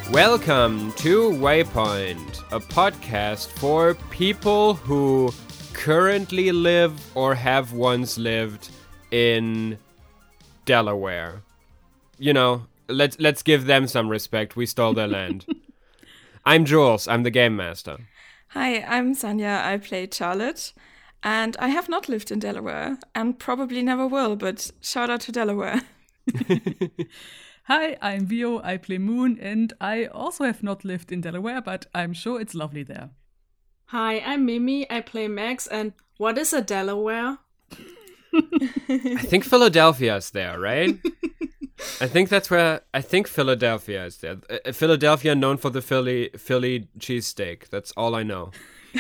Welcome to Waypoint, a podcast for people who currently live or have once lived in Delaware. You know, let's give them some respect. We stole their land. I'm Jules. I'm the game master. Hi, I'm Sanja. I play Charlotte, and I have not lived in Delaware, and probably never will, but shout out to Delaware. Hi, I'm Vio. I play Moon, and I also have not lived in Delaware, but I'm sure it's lovely there. Hi, I'm Mimi. I play Max, and what is a Delaware? I think Philadelphia is there, right? I think Philadelphia is there. Philadelphia known for the Philly cheesesteak. That's all I know.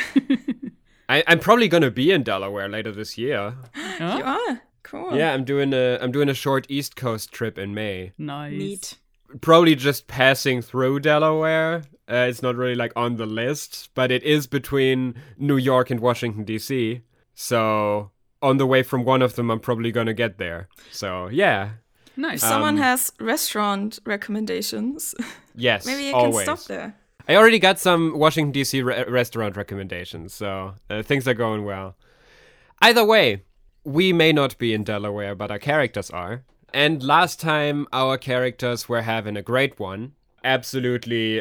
I'm probably gonna be in Delaware later this year. Huh? You are? Cool. Yeah, I'm doing a short East Coast trip in May. Nice. Neat. Probably just passing through Delaware. It's not really like on the list, but it is between New York and Washington D.C. So on the way from one of them, I'm probably gonna get there. So yeah. Nice. Someone has restaurant recommendations. Yes, Maybe you always. can stop there. I already got some Washington D.C. Restaurant recommendations, so things are going well. Either way, we may not be in Delaware, but our characters are. And last time, our characters were having a great one. Absolutely,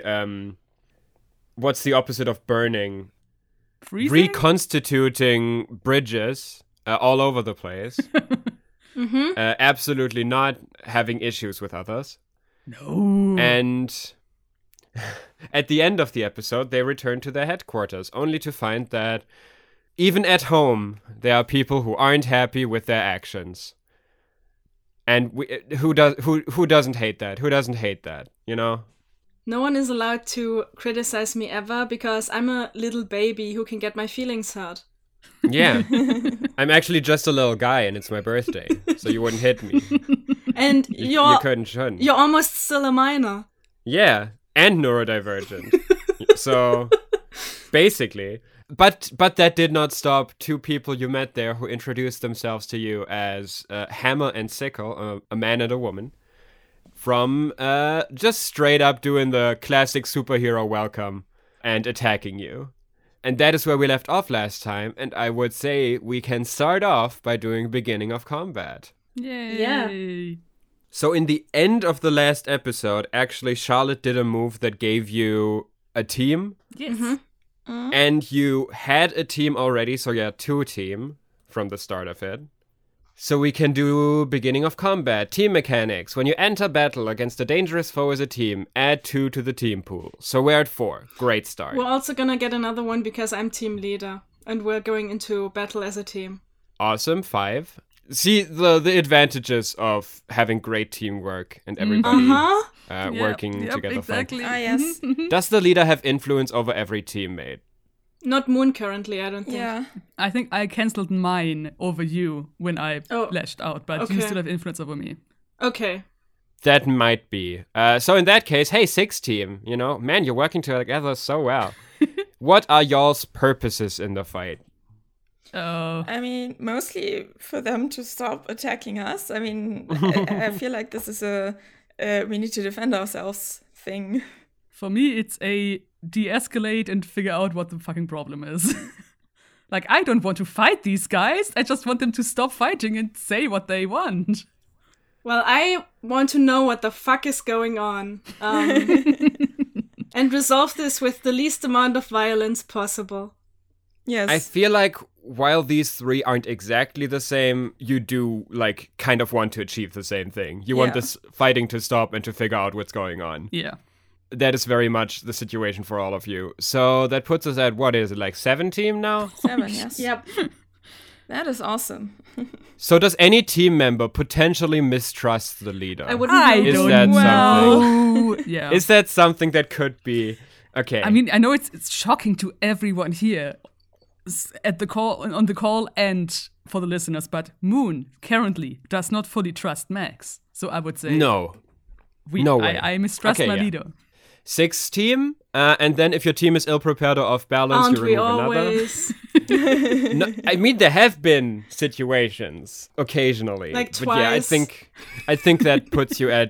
what's the opposite of burning? Freezing? Reconstituting bridges all over the place. Mm-hmm. Absolutely not having issues with others. No. And at the end of the episode, they return to their headquarters, only to find that even at home, there are people who aren't happy with their actions. And who doesn't hate that? Who doesn't hate that, you know? No one is allowed to criticize me ever because I'm a little baby who can get my feelings hurt. Yeah. I'm actually just a little guy and it's my birthday, so you wouldn't hit me. And You shouldn't. you're almost still a minor. Yeah, and neurodivergent. So, basically. But that did not stop two people you met there who introduced themselves to you as Hammer and Sickle, a man and a woman, from just straight up doing the classic superhero welcome and attacking you. And that is where we left off last time, and I would say we can start off by doing beginning of combat. Yay. Yeah. So in the end of the last episode, actually Charlotte did a move that gave you a team. Yes. Mm-hmm. And you had a team already, so you had two team from the start of it. So we can do beginning of combat, team mechanics. When you enter battle against a dangerous foe as a team, add 2 to the team pool. So we're at 4. Great start. We're also gonna get another one because I'm team leader. And we're going into battle as a team. Awesome, 5. See the advantages of having great teamwork and everybody working together. Exactly. Ah, yes. Does the leader have influence over every teammate? Not Moon currently, I don't think. Yeah. I think I cancelled mine over you when I lashed out, but you okay. still have influence over me. Okay. That might be. So in that case, hey, 6 team, you know, man, you're working together so well. What are y'all's purposes in the fight? I mean, mostly for them to stop attacking us. I mean, I feel like this is a we need to defend ourselves thing. For me, it's a de-escalate and figure out what the fucking problem is. Like, I don't want to fight these guys. I just want them to stop fighting and say what they want. Well, I want to know what the fuck is going on. And resolve this with the least amount of violence possible. Yes. I feel like while these 3 aren't exactly the same, you do, like, kind of want to achieve the same thing. You want this fighting to stop and to figure out what's going on. Yeah. That is very much the situation for all of you. So that puts us at, what is it, like 7 team now? 7, yes. Yep. That is awesome. So does any team member potentially mistrust the leader? I wouldn't I know. Is don't that know. Yeah. Is that something that could be... Okay. I mean, I know it's shocking to everyone here at the call, on the call, and for the listeners, but Moon currently does not fully trust Max. So I would say no way. I mistrust my leader. 6 team, and then if your team is ill-prepared or off-balance, Aren't you we remove always? No, I mean, there have been situations occasionally. Like but yeah, twice. I think that puts you at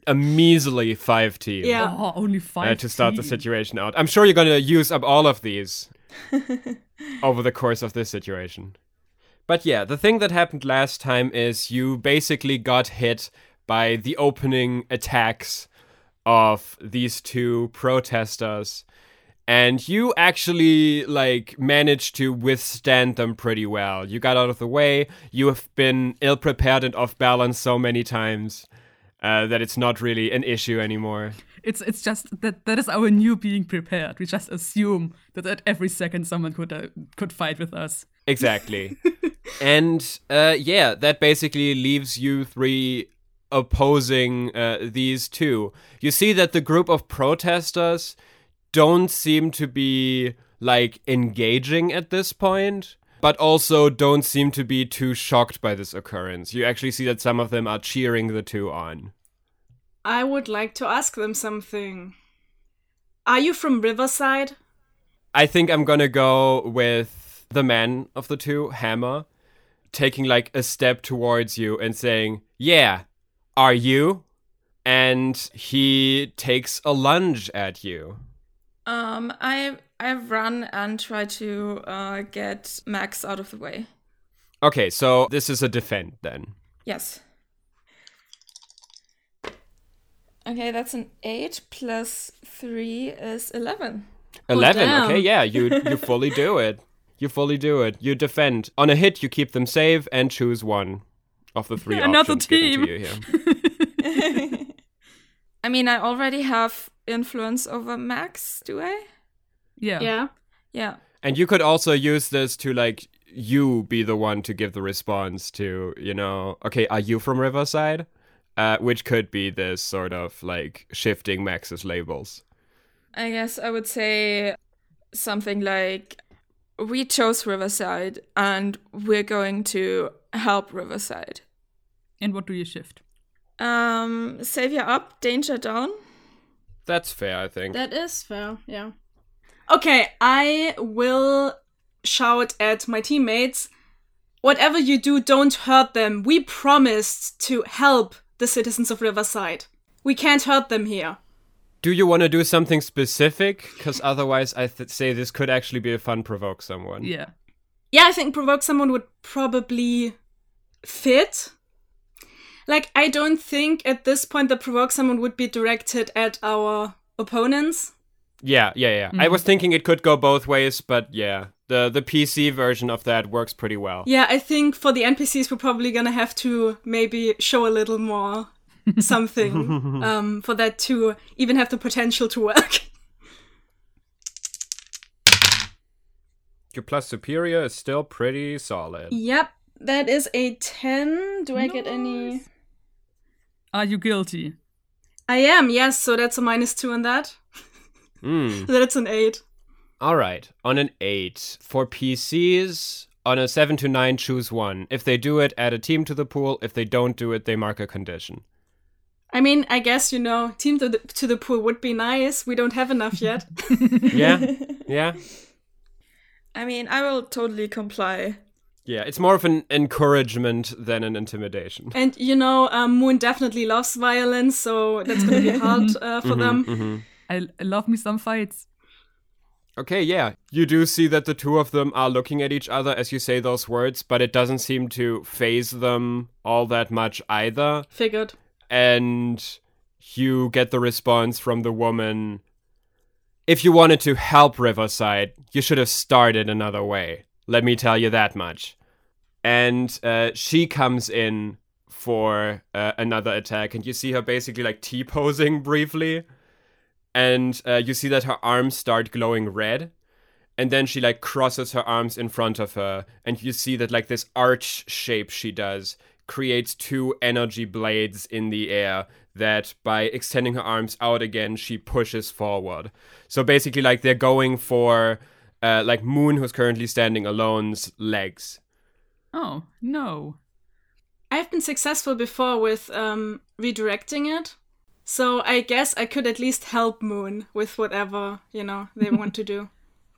a measly 5 team. Yeah. Oh, only 5 to start the teams. situation out. I'm sure you're going to use up all of these over the course of this situation. But yeah, the thing that happened last time is you basically got hit by the opening attacks of these two protesters, and you actually managed to withstand them pretty well. You got out of the way. You have been ill-prepared and off balance so many times that it's not really an issue anymore. It's just that is our new being prepared. We just assume that at every second someone could fight with us. Exactly. And that basically leaves you three opposing these two. You see that the group of protesters don't seem to be engaging at this point, but also don't seem to be too shocked by this occurrence. You actually see that some of them are cheering the two on. I would like to ask them something. Are you from Riverside? I think I'm gonna go with the man of the two, Hammer, taking a step towards you and saying, "Yeah, are you?" And he takes a lunge at you. I run and try to get Max out of the way. Okay, so this is a defend then. Yes. Okay, that's an 8 plus 3 is 11. 11, damn. okay, yeah, you fully do it. You fully do it. You defend. On a hit, you keep them safe and choose one of the three Another options given team. to you here. I mean, I already have influence over Max, do I? Yeah. Yeah. Yeah. And you could also use this to, you be the one to give the response to, okay, are you from Riverside? Which could be this sort of, shifting Max's labels. I guess I would say something like, we chose Riverside and we're going to help Riverside. And what do you shift? Savior up, danger down. That's fair, I think. That is fair, yeah. Okay, I will shout at my teammates, whatever you do, don't hurt them. We promised to help the citizens of Riverside. We can't hurt them here. Do you want to do something specific? Because otherwise I say this could actually be a fun provoke someone. Yeah. Yeah, I think provoke someone would probably fit. I don't think at this point that provoke someone would be directed at our opponents. Yeah. I was thinking it could go both ways, but yeah. The PC version of that works pretty well. Yeah, I think for the NPCs we're probably gonna have to maybe show a little more something for that to even have the potential to work. Your plus superior is still pretty solid. Yep, that is a 10. Do I get any? Are you guilty? I am, yes, so that's a -2 on that. So that's an 8. Alright, on an 8. For PCs, on a 7 to 9, choose one. If they do it, add a team to the pool. If they don't do it, they mark a condition. I mean, I guess, team to the pool would be nice. We don't have enough yet. Yeah? I mean, I will totally comply. Yeah, it's more of an encouragement than an intimidation. And, Moon definitely loves violence, so that's going to be hard for them. I love me some fights. Okay, yeah. You do see that the two of them are looking at each other as you say those words, but it doesn't seem to faze them all that much either. Figured. And you get the response from the woman, if you wanted to help Riverside, you should have started another way. Let me tell you that much. And she comes in for another attack, and you see her basically T-posing briefly. And you see that her arms start glowing red. And then she crosses her arms in front of her. And you see that this arch shape she does creates 2 energy blades in the air that by extending her arms out again, she pushes forward. So basically they're going for Moon, who's currently standing alone's legs. Oh, no. I've been successful before with redirecting it. So I guess I could at least help Moon with whatever, they want to do.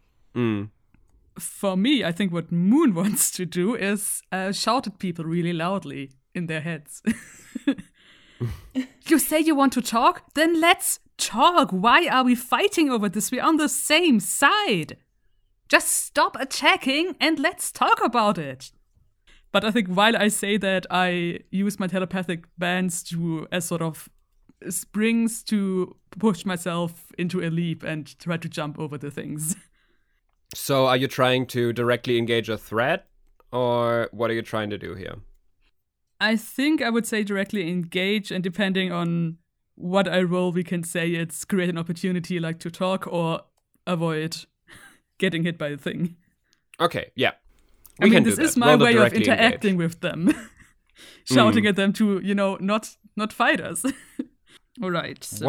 For me, I think what Moon wants to do is shout at people really loudly in their heads. You say you want to talk? Then let's talk. Why are we fighting over this? We're on the same side. Just stop attacking and let's talk about it. But I think while I say that, I use my telepathic bands as sort of springs to push myself into a leap and try to jump over the things. So are you trying to directly engage a threat, or what are you trying to do here? I think I would say directly engage, and depending on what I roll, we can say it's create an opportunity, like to talk, or avoid getting hit by the thing. Okay, yeah. I mean, this is my way of interacting with them. Shouting at them to, not fight us. All right. So.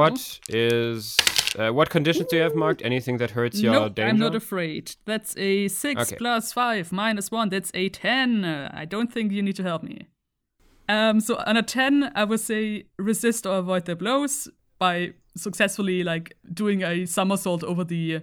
What conditions do you have marked? Anything that hurts your danger? I'm not afraid. That's a 6 plus 5 minus 1. That's a 10. I don't think you need to help me. So on a 10, I would say resist or avoid their blows by successfully doing a somersault over the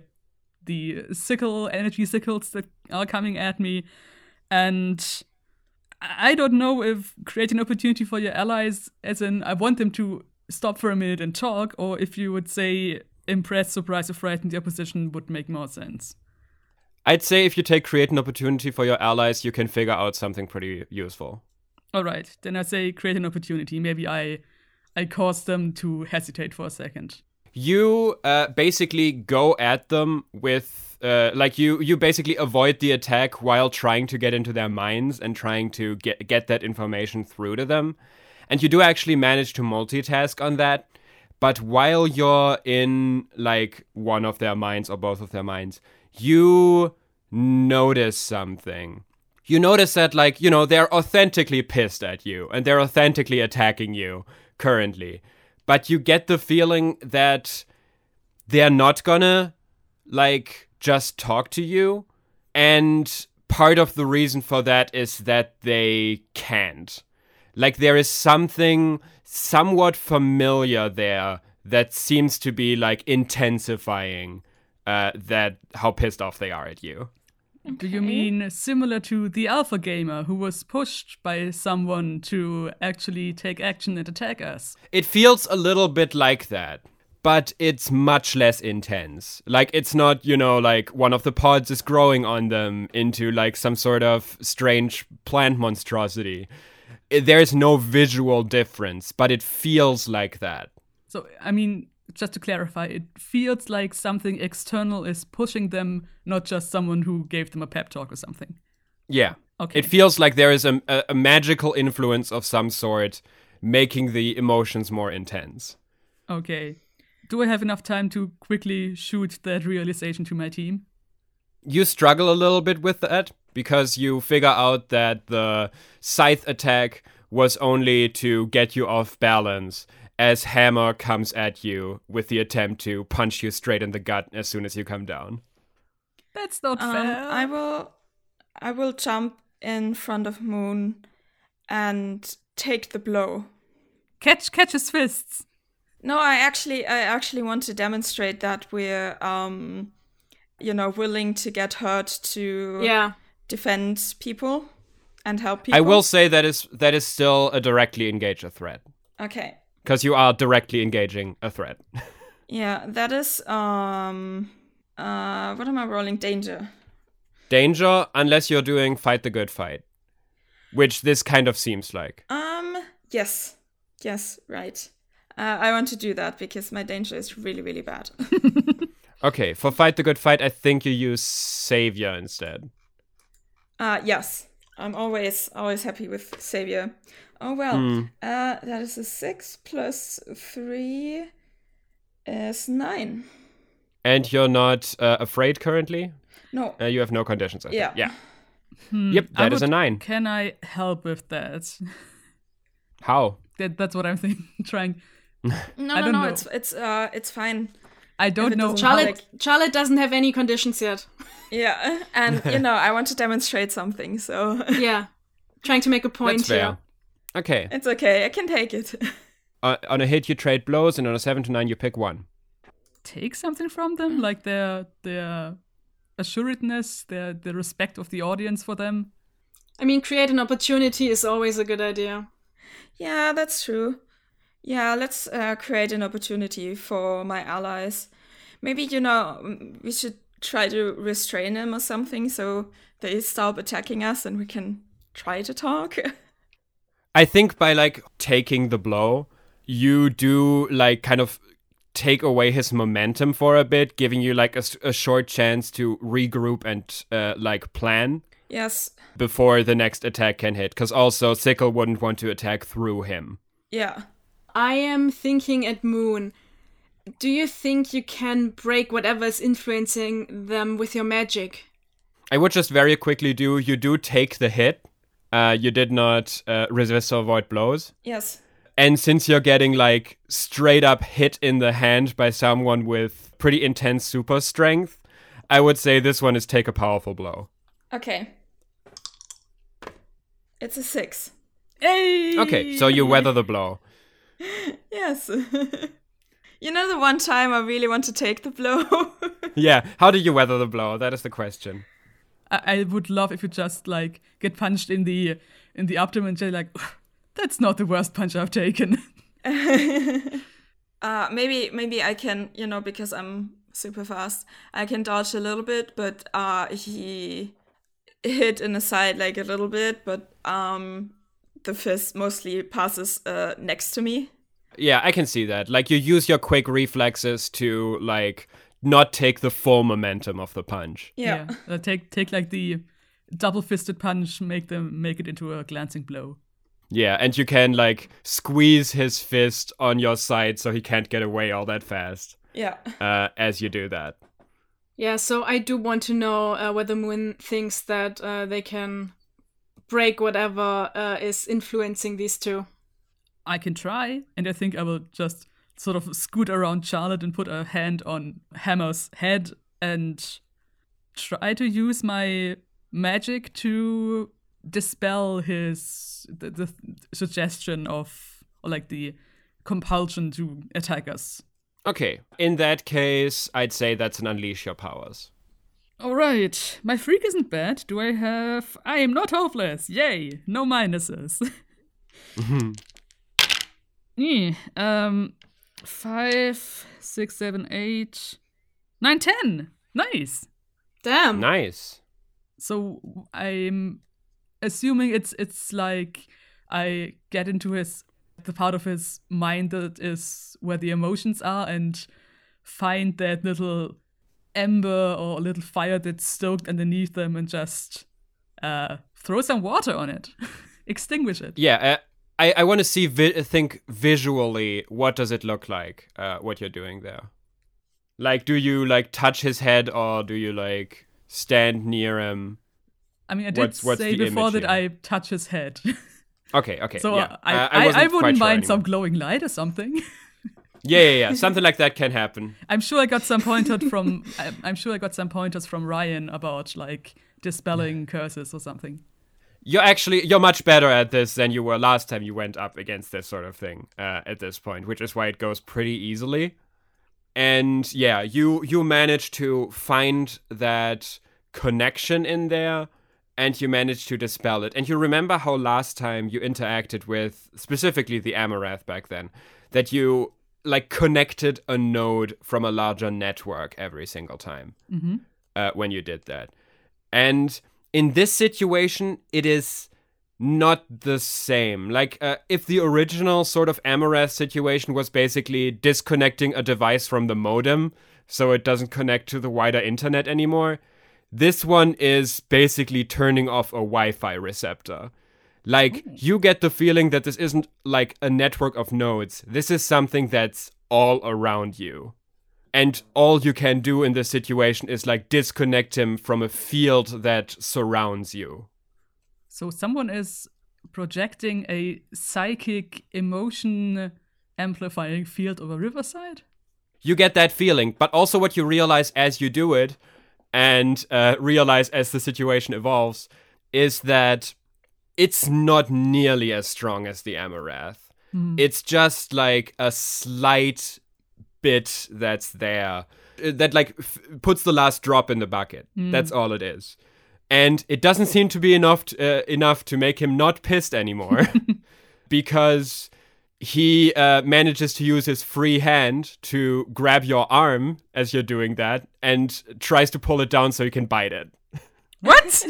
energy sickles that are coming at me. And I don't know if creating an opportunity for your allies, as in I want them to stop for a minute and talk, or if you would say impress, surprise, or frighten the opposition would make more sense. I'd say if you take create an opportunity for your allies, you can figure out something pretty useful. All right, then I say create an opportunity. Maybe I cause them to hesitate for a second. You basically go at them with you basically avoid the attack while trying to get into their minds and trying to get that information through to them. And you do actually manage to multitask on that. But while you're in one of their minds or both of their minds, you notice something. You notice that they're authentically pissed at you and they're authentically attacking you currently. But you get the feeling that they're not gonna just talk to you. And part of the reason for that is that they can't. There is something somewhat familiar there that seems to be intensifying that how pissed off they are at you. Okay. Do you mean similar to the alpha gamer who was pushed by someone to actually take action and attack us? It feels a little bit like that, but it's much less intense. It's not, one of the pods is growing on them into some sort of strange plant monstrosity. There's no visual difference, but it feels like that. So, I mean, just to clarify, it feels like something external is pushing them, not just someone who gave them a pep talk or something. Yeah. Okay. It feels like there is a magical influence of some sort making the emotions more intense. Okay. Do I have enough time to quickly shoot that realization to my team? You struggle a little bit with that because you figure out that the scythe attack was only to get you off balance as Hammer comes at you with the attempt to punch you straight in the gut as soon as you come down. That's not fair. I will jump in front of Moon and take the blow. Catch his fists. No, I actually want to demonstrate that we're willing to get hurt to defend people and help people. I will say that is still a directly engage a threat. Okay. Because you are directly engaging a threat. Yeah, that is what am I rolling? Danger. Danger, unless you're doing fight the good fight, which this kind of seems like. Yes, right. I want to do that because my danger is really, really bad. Okay, for fight the good fight, I think you use Savior instead. Yes. I'm always happy with Savior. Oh, well. That is a 6 plus 3 is 9. And you're not afraid currently? No. You have no conditions. Yeah. Yep, that is a 9. Can I help with that? How? That's what I'm trying. No. It's fine. I don't know. Charlotte doesn't have any conditions yet. Yeah, and I want to demonstrate something, so yeah, trying to make a point. That's fair. Here. Okay. It's okay. I can take it. On a hit, you trade blows, and on a 7 to 9, you pick 1. Take something from them, like their assuredness, the respect of the audience for them. I mean, create an opportunity is always a good idea. Yeah, that's true. Yeah, let's create an opportunity for my allies. Maybe, we should try to restrain them or something so they stop attacking us and we can try to talk. I think by like taking the blow, you do like kind of take away his momentum for a bit, giving you like a short chance to regroup and like plan. Yes. Before the next attack can hit, because also Sickle wouldn't want to attack through him. Yeah. I am thinking at Moon. Do you think you can break whatever is influencing them with your magic? I would just very quickly you do take the hit. You did not resist or avoid blows. Yes. And since you're getting like straight up hit in the hand by someone with pretty intense super strength, I would say this one is take a powerful blow. Okay. It's a 6. Hey! Okay, so you weather the blow. Yes. The one time I really want to take the blow. Yeah, how do you weather the blow? That is the question. I would love if you just like get punched in the abdomen and you're like, that's not the worst punch I've taken. Maybe I can, because I'm super fast, I can dodge a little bit, but he hit in the side like a little bit, but the fist mostly passes next to me. Yeah, I can see that. Like, you use your quick reflexes to, like, not take the full momentum of the punch. Yeah. Take like the double-fisted punch, make it into a glancing blow. Yeah, and you can, like, squeeze his fist on your side so he can't get away all that fast. Yeah. As you do that. Yeah, so I do want to know whether Moon thinks that they can break whatever is influencing these two. I can try, and I think I will just sort of scoot around Charlotte and put a hand on Hammer's head and try to use my magic to dispel the suggestion of, or like the compulsion to attack us. Okay, in that case, I'd say that's an unleash your powers. Alright, my freak isn't bad. I am not hopeless. Yay, no minuses. 5, 6, 7, 8, 9, 10. Nice. Damn. Nice. So I'm assuming it's like I get into the part of his mind that is where the emotions are and find that little ember or little fire that's stoked underneath them and just throw some water on it. Extinguish it. Yeah, I want to think visually, what does it look like, what you're doing there? Like, do you, like, touch his head or do you, like, stand near him? I mean, I did say before that I touch his head. Okay. So yeah. I wouldn't mind some glowing light or something. Yeah. Something like that can happen. I'm sure I got some pointers from Ryan about, like, dispelling curses or something. You're much better at this than you were last time you went up against this sort of thing at this point, which is why it goes pretty easily. And yeah, you manage to find that connection in there, and you manage to dispel it. And you remember how last time you interacted with specifically the Amarath back then, that you like connected a node from a larger network every single time when you did that. And in this situation, it is not the same. Like, if the original sort of Amarath situation was basically disconnecting a device from the modem so it doesn't connect to the wider internet anymore, this one is basically turning off a Wi-Fi receptor. Like, you get the feeling that this isn't like a network of nodes. This is something that's all around you. And all you can do in this situation is like disconnect him from a field that surrounds you. So someone is projecting a psychic emotion amplifying field over Riverside? You get that feeling, but also what you realize as you do it, and realize as the situation evolves, is that it's not nearly as strong as the Amarath. It's just like a slight bit that's there that like puts the last drop in the bucket. That's all it is. And it doesn't seem to be enough to make him not pissed anymore. Because he manages to use his free hand to grab your arm as you're doing that and tries to pull it down so you can bite it. What?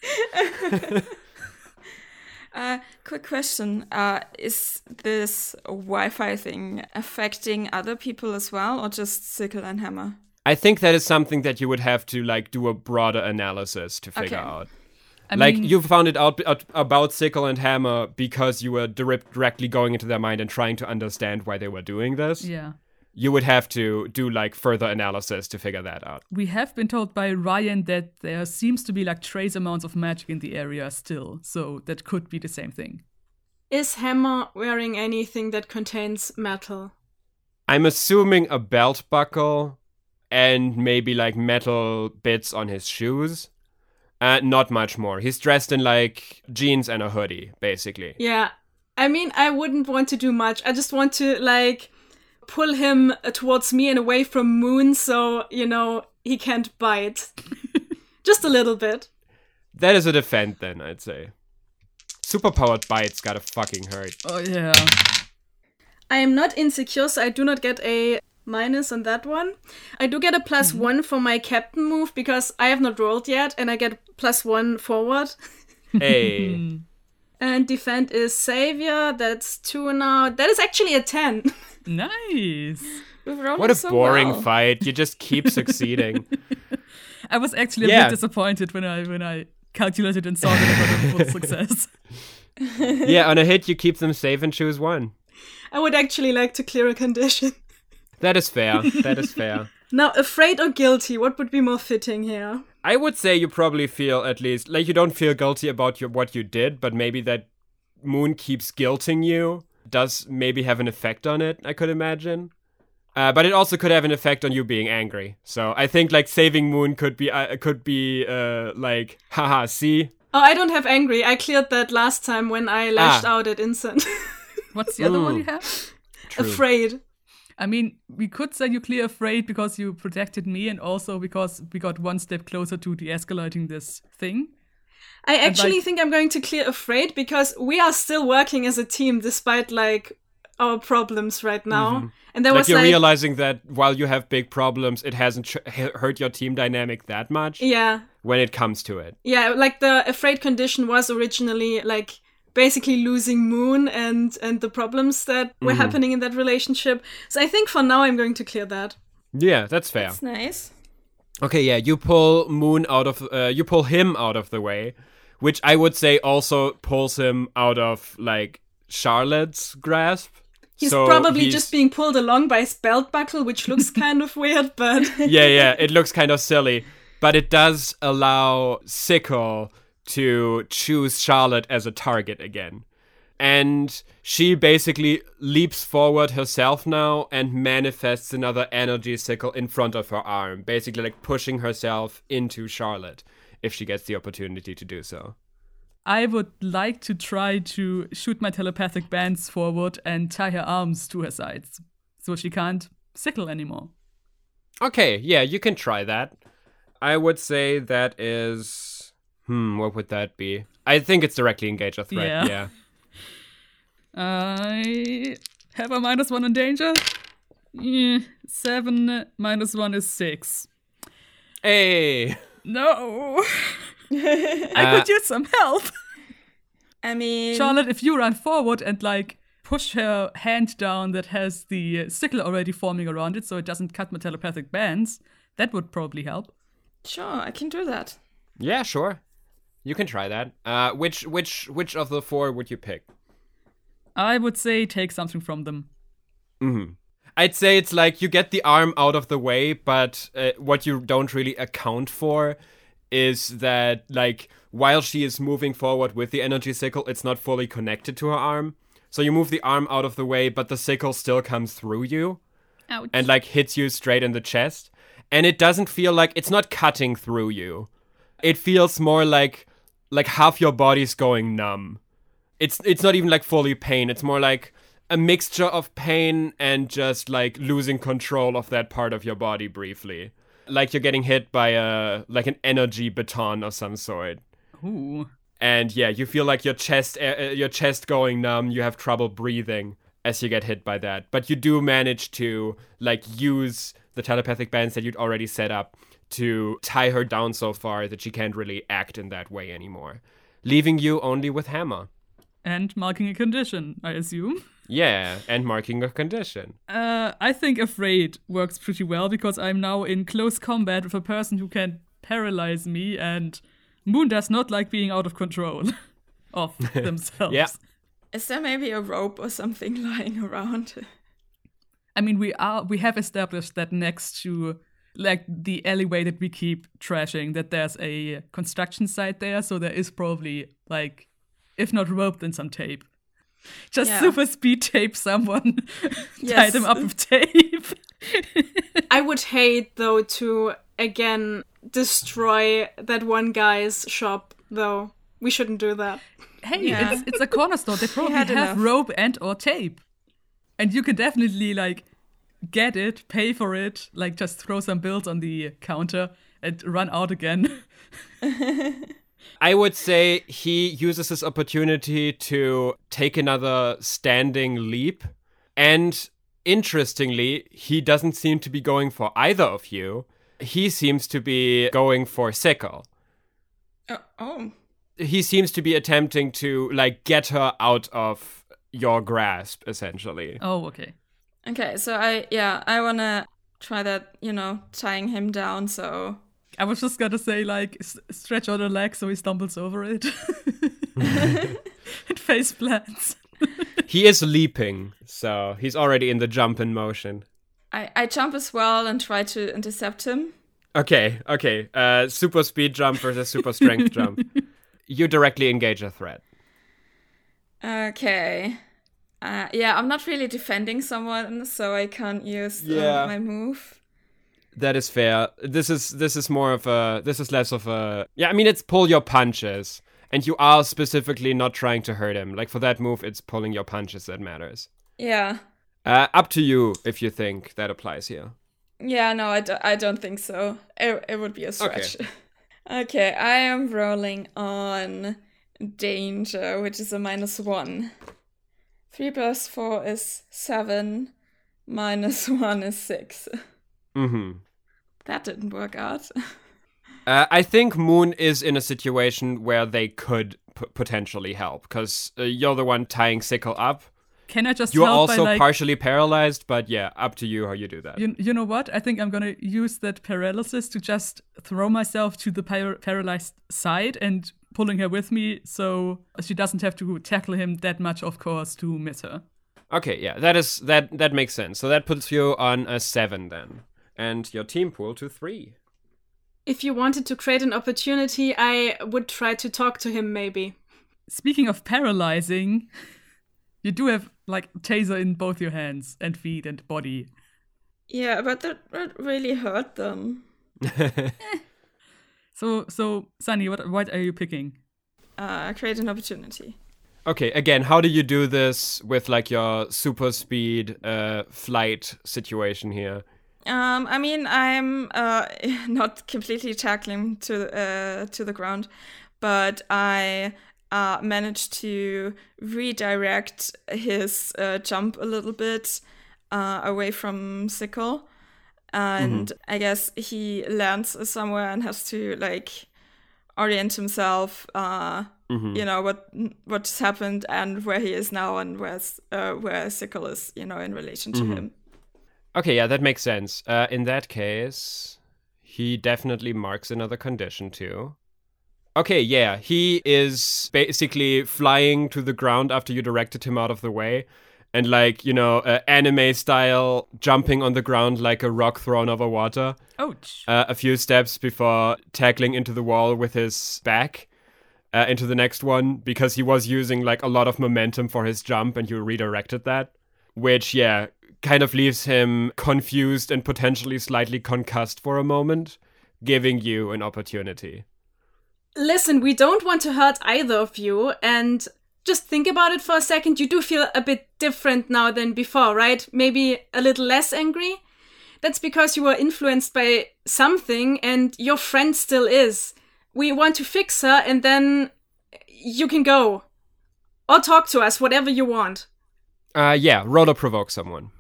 Quick question. Is this Wi-Fi thing affecting other people as well, or just Sickle and Hammer? I think that is something that you would have to like do a broader analysis to figure out. I mean, you found it out about Sickle and Hammer because you were directly going into their mind and trying to understand why they were doing this. Yeah. You would have to do like further analysis to figure that out. We have been told by Ryan that there seems to be like trace amounts of magic in the area still, so that could be the same thing. Is Hammer wearing anything that contains metal? I'm assuming a belt buckle and maybe like metal bits on his shoes. Not much more. He's dressed in like jeans and a hoodie, basically. Yeah. I mean, I wouldn't want to do much. I just want to like pull him towards me and away from Moon so, he can't bite. Just a little bit. That is a defend then, I'd say. Superpowered bites gotta fucking hurt. Oh, yeah. I am not insecure, so I do not get a minus on that one. I do get a +1 for my captain move because I have not rolled yet, and I get +1 forward. Hey. And defend is Savior. That's 2 now. That is actually a 10. Nice. What a boring fight. You just keep succeeding. I was actually a bit disappointed when I calculated and saw that I got a full success. Yeah, on a hit you keep them safe and choose 1. I would actually like to clear a condition. That is fair. That is fair. Now, afraid or guilty, what would be more fitting here? I would say you probably feel at least, like you don't feel guilty about what you did, but maybe that Moon keeps guilting you does maybe have an effect on it, I could imagine. But it also could have an effect on you being angry. So I think like saving Moon could be like, haha, see? Oh, I don't have angry. I cleared that last time when I lashed out at Incent. What's the other one you have? True. Afraid. I mean, we could say you clear afraid because you protected me and also because we got one step closer to de-escalating this thing. I actually think I'm going to clear afraid because we are still working as a team despite like our problems right now. Mm-hmm. And there was you're realizing that while you have big problems, it hasn't hurt your team dynamic that much. Yeah. When it comes to it. Yeah, like the afraid condition was originally like basically losing Moon and the problems that were happening in that relationship. So I think for now I'm going to clear that. Yeah, that's fair. That's nice. Okay, yeah, you pull him out of the way, which I would say also pulls him out of like Charlotte's grasp. He's probably just being pulled along by his belt buckle, which looks kind of weird, but yeah, it looks kind of silly, but it does allow Sickle to choose Charlotte as a target again. And she basically leaps forward herself now and manifests another energy sickle in front of her arm, basically like pushing herself into Charlotte if she gets the opportunity to do so. I would like to try to shoot my telepathic bands forward and tie her arms to her sides so she can't sickle anymore. Okay, yeah, you can try that. I would say that is... what would that be? I think it's directly engage a threat, yeah. I have a -1 on danger. 7 -1 is 6. Hey! No! I could use some help! I mean... Charlotte, if you run forward and like push her hand down that has the sickle already forming around it so it doesn't cut my telepathic bands, that would probably help. Sure, I can do that. Yeah, sure. You can try that. Which of the 4 would you pick? I would say take something from them. Mm-hmm. I'd say it's like you get the arm out of the way, but what you don't really account for is that like while she is moving forward with the energy sickle, it's not fully connected to her arm. So you move the arm out of the way, but the sickle still comes through you. Ouch. And like hits you straight in the chest. And it doesn't feel like it's not cutting through you. It feels more like half your body's going numb. It's not even like fully pain. It's more like a mixture of pain and just like losing control of that part of your body briefly. Like you're getting hit by an energy baton of some sort. Ooh. And yeah, you feel like your chest going numb. You have trouble breathing as you get hit by that. But you do manage to like use the telepathic bands that you'd already set up to tie her down so far that she can't really act in that way anymore, leaving you only with Hammer. And marking a condition, I assume. Yeah, and marking a condition. I think Afraid works pretty well because I'm now in close combat with a person who can paralyze me, and Moon does not like being out of control of themselves. Yeah. Is there maybe a rope or something lying around? I mean, we have established that next to like the alleyway that we keep trashing, that there's a construction site there, so there is probably like, if not rope, then some tape. Just super speed tape someone, tie them up with tape. I would hate, though, to, again, destroy that one guy's shop, though. We shouldn't do that. Hey, it's a corner store. They probably have rope and or tape. And you can definitely, like, get it, pay for it, like, just throw some bills on the counter and run out again. I would say he uses this opportunity to take another standing leap. And interestingly, he doesn't seem to be going for either of you. He seems to be going for Sickle. Oh. He seems to be attempting to, like, get her out of your grasp, essentially. Oh, okay. Okay, so I want to try that, tying him down, so... I was just gonna say, like, stretch out her leg so he stumbles over it. And face plants. He is leaping, so he's already in the jump in motion. I jump as well and try to intercept him. Okay. Super speed jump versus super strength jump. You directly engage a threat. Okay. I'm not really defending someone, so I can't use my move. That is fair. This is less of a... Yeah, I mean, it's pull your punches. And you are specifically not trying to hurt him. Like, for that move, it's pulling your punches that matters. Yeah. Up to you if you think that applies here. Yeah, no, I don't think so. It would be a stretch. Okay, I am rolling on Danger, which is a -1. 3 + 4 is 7. -1 is 6. Mm-hmm. That didn't work out. I think Moon is in a situation where they could potentially help, because you're the one tying Sickle up. Can I just You're help also by, like... partially paralyzed, but yeah, up to you how you do that. You know what? I think I'm gonna use that paralysis to just throw myself to the paralyzed side and pulling her with me, so she doesn't have to tackle him that much, of course, to miss her. Okay, yeah, that makes sense. So that puts you on a 7 then. And your team pool to 3. If you wanted to create an opportunity, I would try to talk to him, maybe. Speaking of paralyzing, you do have, like, taser in both your hands and feet and body. Yeah, but that really hurt them. So, Sunny, what are you picking? Create an opportunity. Okay, again, how do you do this with, like, your super speed flight situation here? I mean, I'm not completely tackling to the ground, but I managed to redirect his jump a little bit away from Sickle, and I guess he lands somewhere and has to like orient himself. You know what's happened and where he is now and where Sickle is, in relation to him. Okay, yeah, that makes sense. In that case, he definitely marks another condition too. Okay, yeah, he is basically flying to the ground after you directed him out of the way. And like, anime style, jumping on the ground like a rock thrown over water. Ouch. A few steps before tackling into the wall with his back into the next one. Because he was using like a lot of momentum for his jump and you redirected that. Which, yeah, kind of leaves him confused and potentially slightly concussed for a moment, giving you an opportunity. Listen, we don't want to hurt either of you, and just think about it for a second. You do feel a bit different now than before, right? Maybe a little less angry? That's because you were influenced by something, and your friend still is. We want to fix her, and then you can go. Or talk to us, whatever you want. Yeah, roll to provoke someone.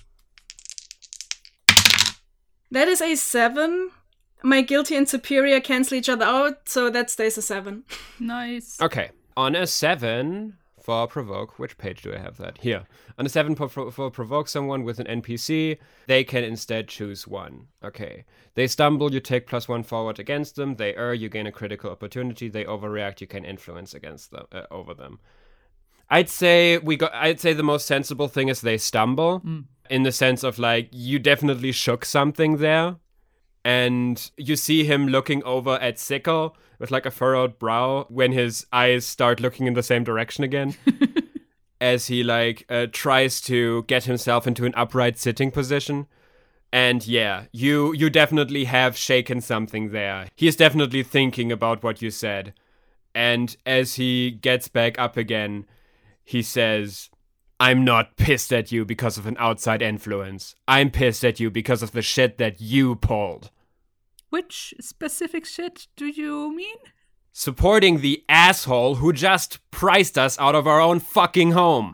That is a 7. My guilty and superior cancel each other out, so that stays a 7. Nice. Okay. On a 7 for provoke, which page do I have that? Here. On a 7 for provoke someone with an NPC, they can instead choose 1. Okay. They stumble, you take +1 forward against them. They err, you gain a critical opportunity. They overreact, you can influence against them over them. I'd say the most sensible thing is they stumble. In the sense of, like, you definitely shook something there. And you see him looking over at Sickle with, like, a furrowed brow when his eyes start looking in the same direction again. As he, like, tries to get himself into an upright sitting position. And yeah, you definitely have shaken something there. He is definitely thinking about what you said. And as he gets back up again, he says, I'm not pissed at you because of an outside influence. I'm pissed at you because of the shit that you pulled. Which specific shit do you mean? Supporting the asshole who just priced us out of our own fucking home.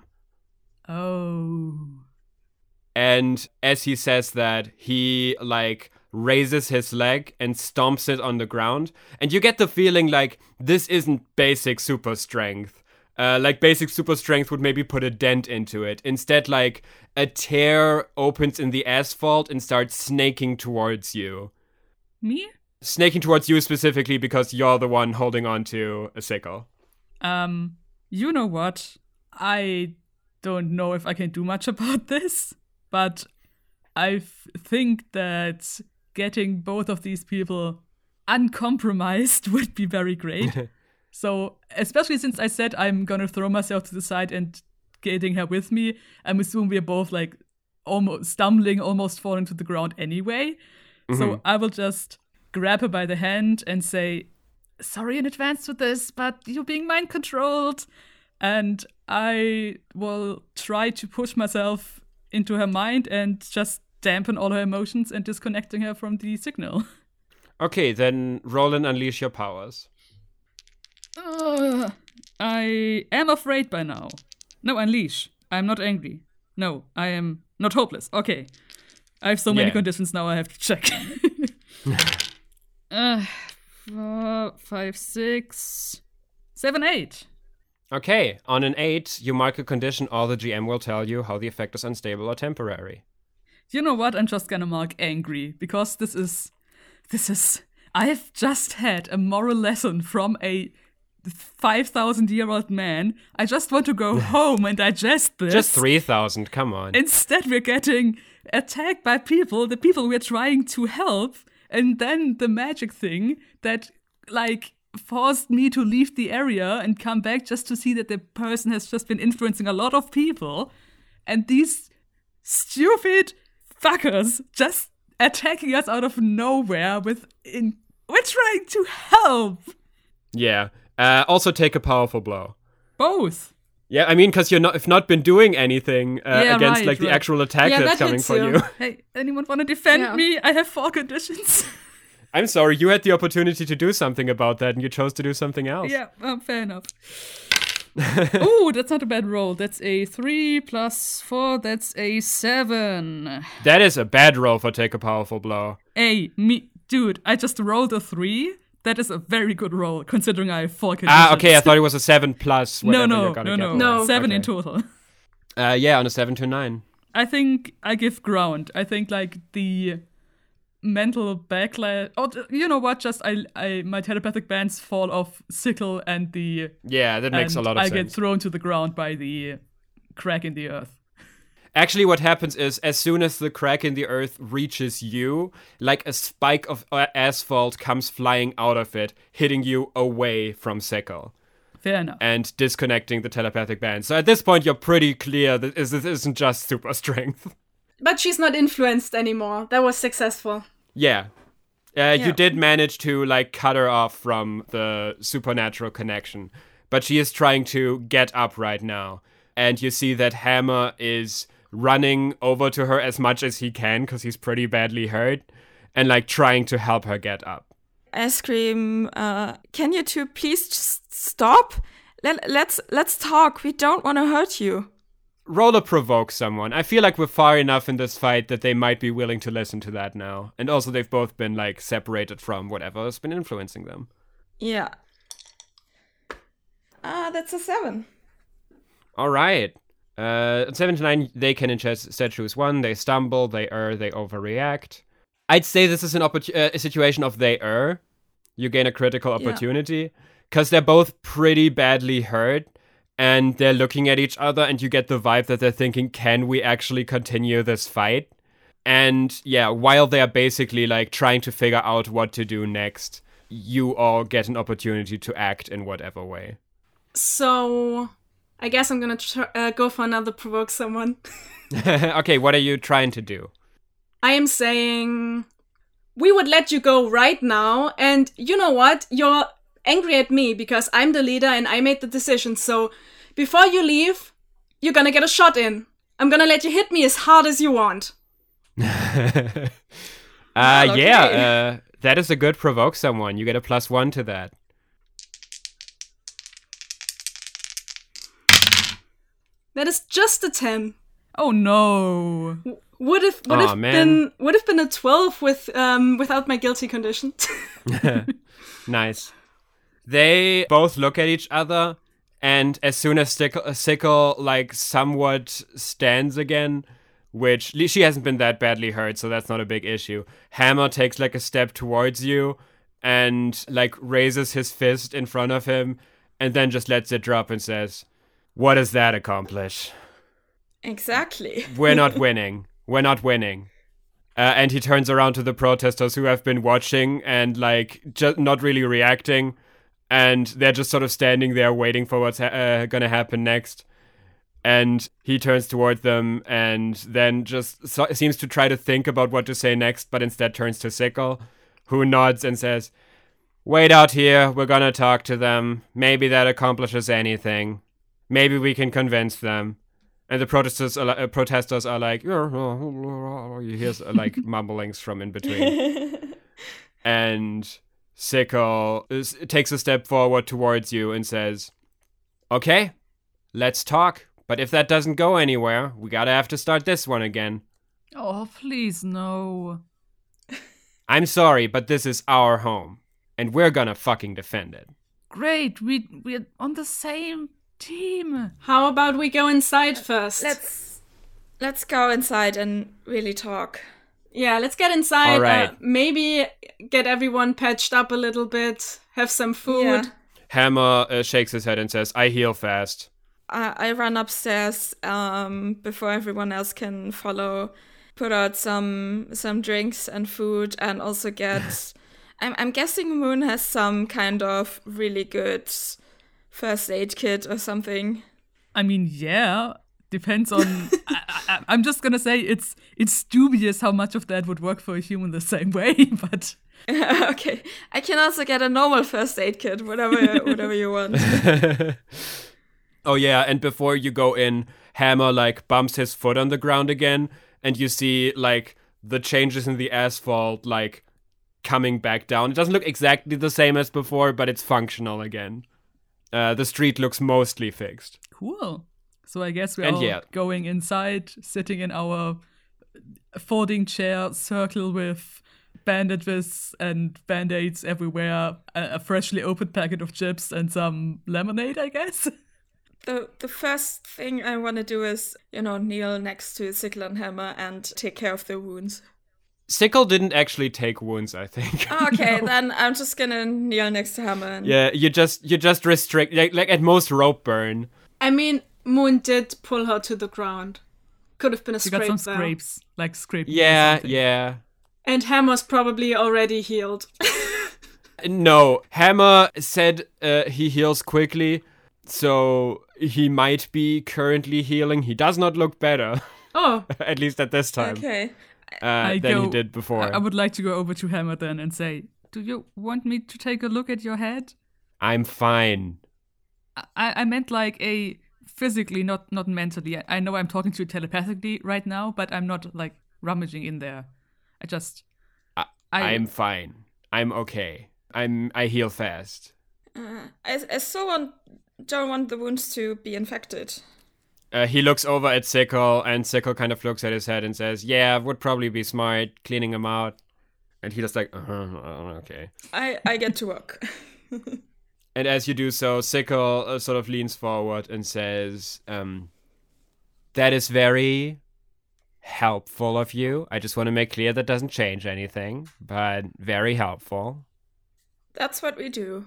Oh. And as he says that, he, like, raises his leg and stomps it on the ground. And you get the feeling like this isn't basic super strength. Like, basic super strength would maybe put a dent into it. Instead, like, a tear opens in the asphalt and starts snaking towards you. Me? Snaking towards you specifically because you're the one holding on to a sickle. You know what? I don't know if I can do much about this, but I think that getting both of these people uncompromised would be very great. So, especially since I said I'm gonna throw myself to the side and getting her with me, I'm assuming we're both, like, almost stumbling, almost falling to the ground anyway. Mm-hmm. So I will just grab her by the hand and say, sorry in advance for this, but you're being mind controlled. And I will try to push myself into her mind and just dampen all her emotions and disconnecting her from the signal. Okay, then roll and unleash your powers. I am afraid by now. No, unleash. I'm not angry. No, I am not hopeless. Okay. I have so many conditions now I have to check. 4, 5, 6, 7, 8. Okay, on an 8, you mark a condition, or the GM will tell you how the effect is unstable or temporary. You know what? I'm just gonna mark angry, because this is... I have just had a moral lesson from a 5,000-year-old man. I just want to go home and digest this. Just 3,000, come on. Instead, we're getting attacked by people, the people we're trying to help, and then the magic thing that, like, forced me to leave the area and come back just to see that the person has just been influencing a lot of people. And these stupid fuckers just attacking us out of nowhere we're trying to help. Yeah. Also take a powerful blow. Both. Yeah, I mean, because you've not been doing anything against the actual attack that's coming for you. Hey, anyone want to defend me? I have 4 conditions. I'm sorry, you had the opportunity to do something about that and you chose to do something else. Yeah, fair enough. Ooh, that's not a bad roll. That's a 3 plus 4, that's a 7. That is a bad roll for take a powerful blow. Hey, dude, I just rolled a 3. That is a very good roll, considering I have 4 conditions. Okay, I thought it was a 7 plus whatever you're gonna get. No, 7 in total. Yeah, on a 7 to 9. I think I give ground. I think, like, the mental backlash... Oh, you know what? Just my telepathic bands fall off Sickle and the... Yeah, that makes a lot of sense. I get thrown to the ground by the crack in the earth. Actually, what happens is, as soon as the crack in the earth reaches you, like a spike of asphalt comes flying out of it, hitting you away from Sickle. Fair enough. And disconnecting the telepathic band. So at this point, you're pretty clear that this isn't just super strength. But she's not influenced anymore. That was successful. Yeah. You did manage to, like, cut her off from the supernatural connection. But she is trying to get up right now. And you see that Hammer is running over to her as much as he can because he's pretty badly hurt and, like, trying to help her get up. I scream, can you two please just stop? Let's talk. We don't want to hurt you. roll a provoke someone. I feel like we're far enough in this fight that they might be willing to listen to that now. And also they've both been like separated from whatever has been influencing them. Yeah. That's a 7. All right. 7 to 9, they can instead choose one. They stumble, they err, they overreact. I'd say this is a situation of they err. You gain a critical opportunity. Because they're both pretty badly hurt. And they're looking at each other, and you get the vibe that they're thinking, can we actually continue this fight? And yeah, while they're basically like trying to figure out what to do next, you all get an opportunity to act in whatever way. So, I guess I'm gonna go for another provoke someone. Okay, what are you trying to do? I am saying, we would let you go right now, and you know what? You're angry at me because I'm the leader and I made the decision. So before you leave, you're gonna get a shot in. I'm gonna let you hit me as hard as you want. Okay. That is a good provoke someone. You get a +1 to that. That is just a 10. Oh no. Would have been a 12 without my guilty condition. Nice. They both look at each other, and as soon as Sickle like somewhat stands again, which she hasn't been that badly hurt, so that's not a big issue. Hammer takes like a step towards you and like raises his fist in front of him, and then just lets it drop and says, "What does that accomplish?" Exactly. We're not winning. We're not winning. And he turns around to the protesters who have been watching and like just not really reacting. And they're just sort of standing there waiting for what's gonna happen next. And he turns toward them and then just seems to try to think about what to say next, but instead turns to Sickle, who nods and says, "Wait out here, we're gonna talk to them. Maybe that accomplishes anything. Maybe we can convince them." And the protesters are like, you hear like mumblings from in between. And Sickle takes a step forward towards you and says, "Okay, let's talk. But if that doesn't go anywhere, we gotta have to start this one again." Oh, please, no. "I'm sorry, but this is our home. And we're gonna fucking defend it." Great, we're on the same team. How about we go inside first? Let's go inside and really talk. Yeah, let's get inside. All right. Maybe get everyone patched up a little bit. Have some food. Yeah. Hammer shakes his head and says, "I heal fast." I run upstairs before everyone else can follow. Put out some drinks and food, and also get. I'm guessing Moon has some kind of really good first aid kit or something. I mean, yeah. Depends on. I'm just gonna say it's dubious how much of that would work for a human the same way, but okay. I can also get a normal first aid kit, whatever you want. Oh yeah, and before you go in, Hammer like bumps his foot on the ground again, and you see like the changes in the asphalt like coming back down. It doesn't look exactly the same as before, but it's functional again. The street looks mostly fixed. Cool. So I guess we're all going inside, sitting in our folding chair circle with bandages and band-aids everywhere, a freshly opened packet of chips and some lemonade, I guess. The first thing I want to do is, kneel next to Sickle and Hammer and take care of their wounds. Sickle didn't actually take wounds, I think. Okay, no. Then I'm just gonna kneel next to Hammer. And... Yeah, you just restrict, like at most rope burn. I mean, Moon did pull her to the ground. Could have been a scrape. You got some there. scrapes, like scraping. Yeah. And Hammer's probably already healed. No, Hammer said he heals quickly, so he might be currently healing. He does not look better. Oh. At least at this time. Okay. Than he did before. I would like to go over to Hammer then and say, "Do you want me to take a look at your head?" I'm fine. I meant like a physically, not mentally. I know I'm talking to you telepathically right now, but I'm not like rummaging in there. I'm fine. I'm okay. I heal fast. I still don't want the wounds to be infected. He looks over at Sickle, and Sickle kind of looks at his head and says, yeah, would probably be smart cleaning him out. And he just like, okay. I get to work. And as you do so, Sickle sort of leans forward and says, that is very helpful of you. I just want to make clear that doesn't change anything, but very helpful. That's what we do.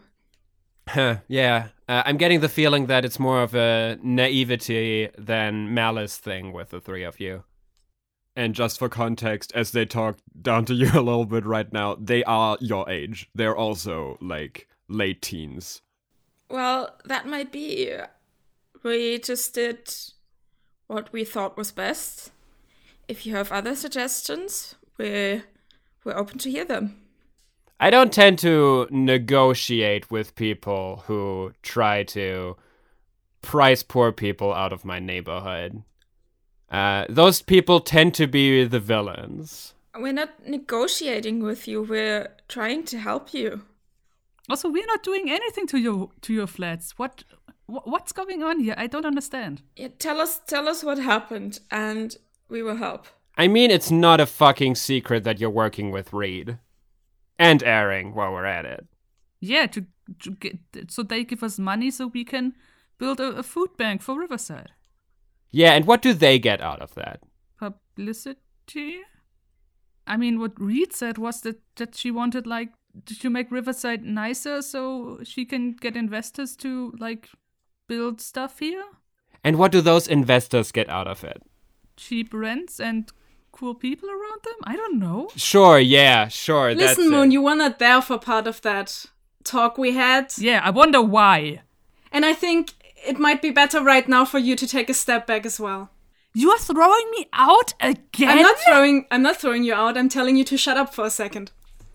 Yeah. I'm getting the feeling that it's more of a naivety than malice thing with the three of you. And just for context, as they talk down to you a little bit right now, they are your age. They're also, like, late teens. Well, that might be. We just did what we thought was best. If you have other suggestions, we're open to hear them. I don't tend to negotiate with people who try to price poor people out of my neighborhood. Those people tend to be the villains. We're not negotiating with you. We're trying to help you. Also, we're not doing anything to your flats. What's going on here? I don't understand. Yeah, tell us what happened, and we will help. I mean, it's not a fucking secret that you're working with Reed. And Airing while we're at it. Yeah, to get, so they give us money so we can build a food bank for Riverside. Yeah, and what do they get out of that? Publicity? I mean, what Reed said was that she wanted, like, to make Riverside nicer so she can get investors to, like, build stuff here. And what do those investors get out of it? Cheap rents and cool people around them? I don't know. Sure. Listen, Moon, you were not there for part of that talk we had. Yeah, I wonder why. And I think it might be better right now for you to take a step back as well. You're throwing me out again? I'm not throwing you out. I'm telling you to shut up for a second.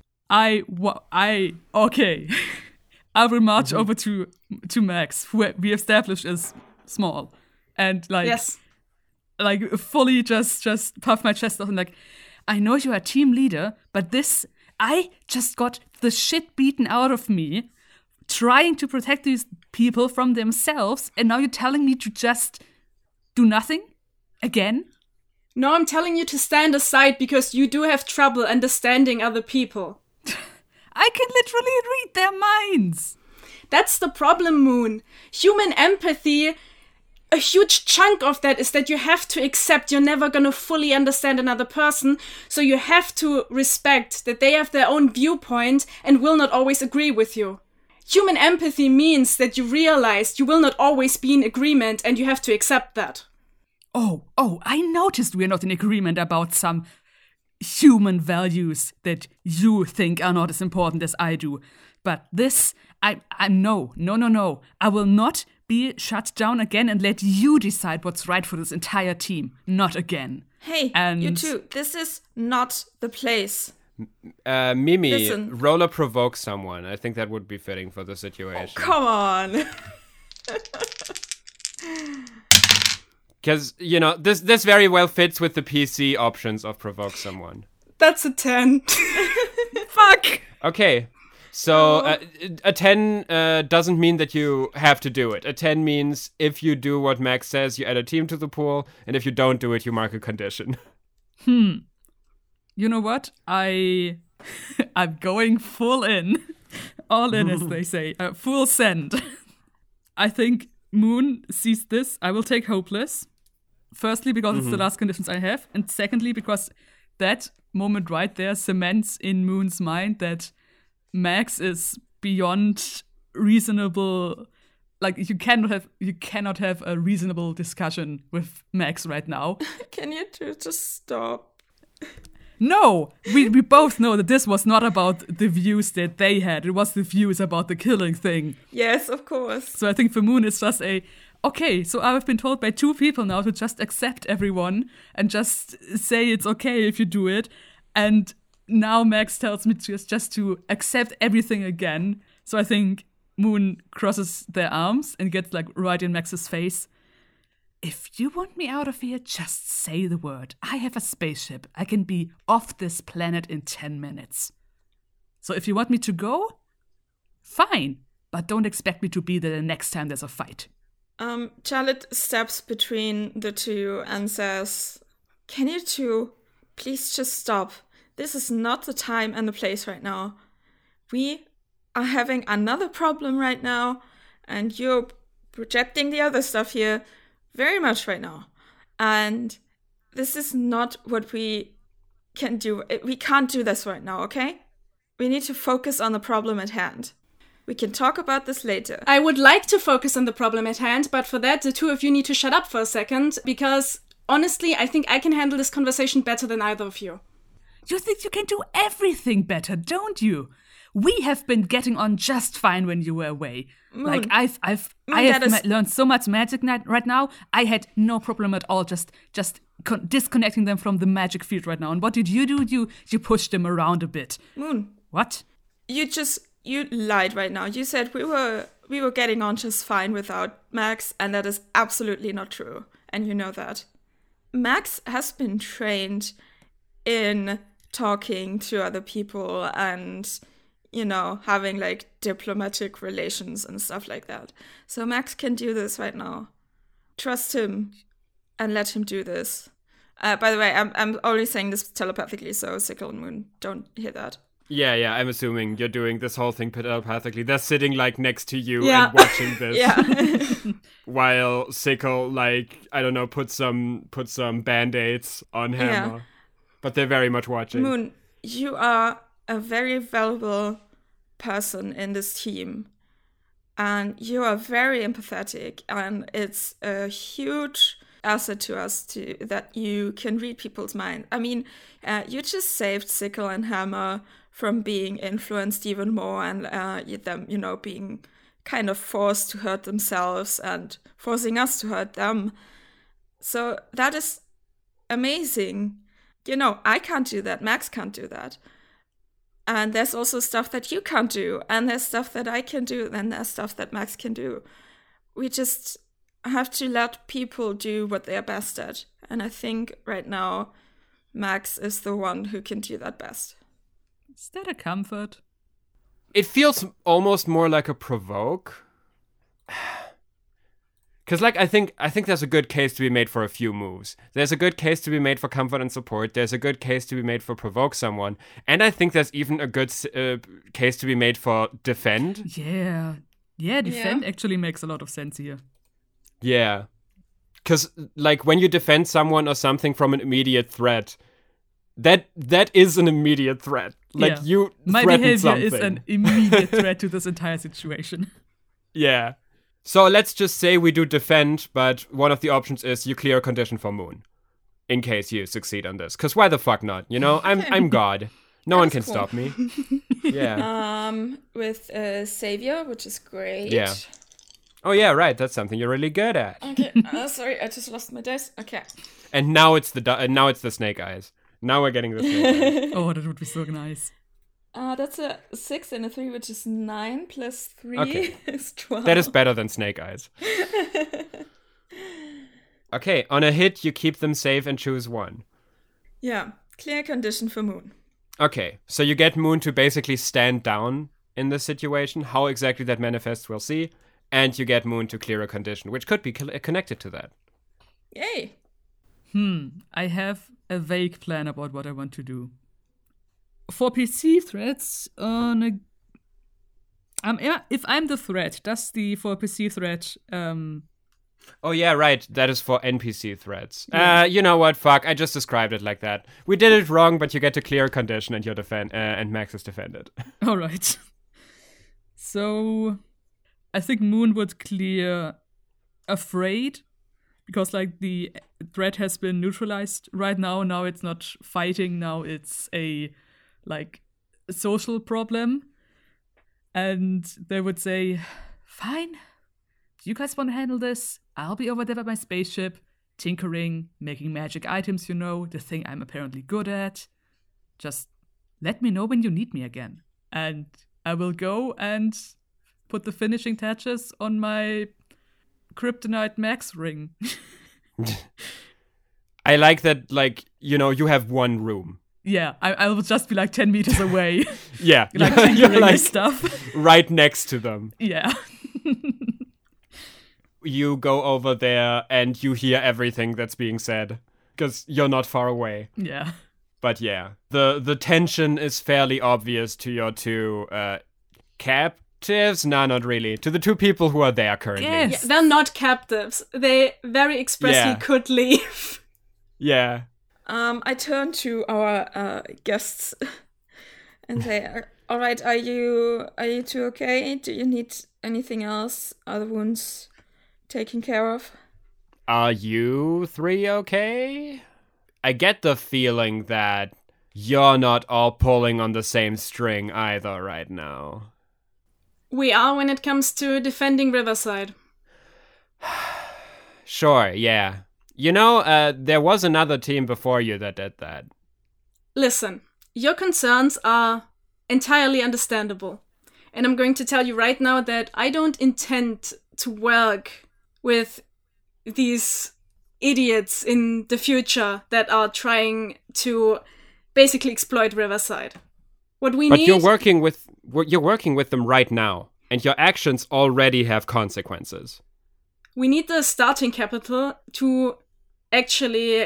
Okay. I will march over to Max, who we established as small, and like, yes, like fully just puff my chest off and like, I know you're a team leader, but I just got the shit beaten out of me trying to protect these people from themselves, and now you're telling me to just do nothing again? No, I'm telling you to stand aside because you do have trouble understanding other people. I can literally read their minds. That's the problem, Moon. Human empathy, a huge chunk of that is that you have to accept you're never gonna fully understand another person, so you have to respect that they have their own viewpoint and will not always agree with you. Human empathy means that you realize you will not always be in agreement and you have to accept that. Oh, I noticed we're not in agreement about some human values that you think are not as important as I do. But this, no. I will not be shut down again and let you decide what's right for this entire team. Not again. Hey, you two, this is not the place. Mimi, Listen. roll a provoke someone. I think that would be fitting for the situation. Oh, come on. Because, this very well fits with the PC options of provoke someone. That's a 10. Fuck! Okay, so a 10 doesn't mean that you have to do it. A 10 means if you do what Max says, you add a team to the pool, and if you don't do it, you mark a condition. You know what? I'm going full in. All in, as they say. Full send. I think Moon sees this. I will take Hopeless. Firstly, because it's the last conditions I have. And secondly, because that moment right there cements in Moon's mind that Max is beyond reasonable. Like, you cannot have a reasonable discussion with Max right now. Can you two just stop? No, we both know that this was not about the views that they had. It was the views about the killing thing. Yes, of course. So I think for Moon it's just okay, so I've been told by 2 people now to just accept everyone and just say it's okay if you do it. And now Max tells me just to accept everything again. So I think Moon crosses their arms and gets like right in Max's face. If you want me out of here, just say the word. I have a spaceship. I can be off this planet in 10 minutes. So if you want me to go, fine. But don't expect me to be there the next time there's a fight. Charlotte steps between the two and says, "Can you two please just stop? This is not the time and the place right now. We are having another problem right now, and you're projecting the other stuff here very much right now. And this is not what we can do. We can't do this right now, okay? We need to focus on the problem at hand. We can talk about this later." I would like to focus on the problem at hand, but for that, the two of you need to shut up for a second, because honestly, I think I can handle this conversation better than either of you. You think you can do everything better, don't you? We have been getting on just fine when you were away. Moon. Like I have is- learned so much magic right now. I had no problem at all just disconnecting them from the magic field right now. And what did you do? You pushed them around a bit. Moon, What? you lied right now. You said we were getting on just fine without Max, and that is absolutely not true. And you know that. Max has been trained in talking to other people and, you know, having like diplomatic relations and stuff like that. So Max can do this right now. Trust him and let him do this. By the way, I'm only saying this telepathically, so Sickle and Moon don't hear that. Yeah, I'm assuming you're doing this whole thing telepathically. They're sitting like next to you Yeah. and watching this. Yeah. While Sickle, like, I don't know, put some band-aids on Hammer. Yeah. But they're very much watching. Moon, you are a very valuable person in this team. And you are very empathetic. And it's a huge asset to us that you can read people's minds. I mean, you just saved Sickle and Hammer from being influenced even more and them, you know, being kind of forced to hurt themselves and forcing us to hurt them. So that is amazing. You know, I can't do that. Max can't do that. And there's also stuff that you can't do. And there's stuff that I can do. And there's stuff that Max can do. We just have to let people do what they're best at. And I think right now, Max is the one who can do that best. Is that a comfort? It feels almost more like a provoke. Because, like, I think there's a good case to be made for a few moves. There's a good case to be made for comfort and support. There's a good case to be made for provoke someone. And I think there's even a good case to be made for defend. Yeah, defend actually makes a lot of sense here. Yeah. Because, like, when you defend someone or something from an immediate threat, that is an immediate threat. Like, Yeah. you My threaten behavior something. is an immediate threat to this entire situation. Yeah. So let's just say we do defend, but one of the options is you clear a condition for Moon. In case you succeed on this. Because why the fuck not? You know, I'm God. No one can cool. stop me. Yeah. With Savior, which is great. Yeah. Oh yeah, right. That's something you're really good at. Okay. Sorry, I just lost my dice. Okay. And now it's the snake eyes. Now we're getting the snake eyes. Oh, that would be so nice. That's a 6 and a 3, which is 9 plus 3 Okay. is 12. That is better than snake eyes. Okay, on a hit, you keep them safe and choose one. Yeah. Clear condition for Moon. Okay, so you get Moon to basically stand down in this situation. How exactly that manifests, we'll see. And you get Moon to clear a condition, which could be connected to that. Yay. I have a vague plan about what I want to do. For PC threats, if I'm the threat, does the for PC threat, Oh yeah, right. That is for NPC threats. You know what? Fuck. I just described it like that. We did it wrong, but you get to clear a condition and you're and Max is defended. all right. So, I think Moon would clear afraid, because like the threat has been neutralized right now. Now it's not fighting. Now it's a social problem. And they would say, fine, you guys want to handle this? I'll be over there by my spaceship, tinkering, making magic items, you know, the thing I'm apparently good at. Just let me know when you need me again. And I will go and put the finishing touches on my Kryptonite Max ring. I like that, you have one room. Yeah, I will just be 10 meters away. Yeah. Tinkering You're my stuff. right next to them. Yeah. you go over there and you hear everything that's being said because you're not far away. Yeah. But yeah, the tension is fairly obvious to your two captives. No, not really. To the two people who are there currently. Yes. Yeah, they're not captives. They very expressly could leave. Yeah. I turn to our guests and say, "All right, are you two okay? Do you need anything else? Are the wounds taken care of?" Are you three okay? I get the feeling that you're not all pulling on the same string either right now. We are when it comes to defending Riverside. Sure, yeah. You know, there was another team before you that did that. Listen, your concerns are entirely understandable. And I'm going to tell you right now that I don't intend to work with these idiots in the future that are trying to basically exploit Riverside. What we need... But you're working with them right now, and your actions already have consequences. We need the starting capital to actually,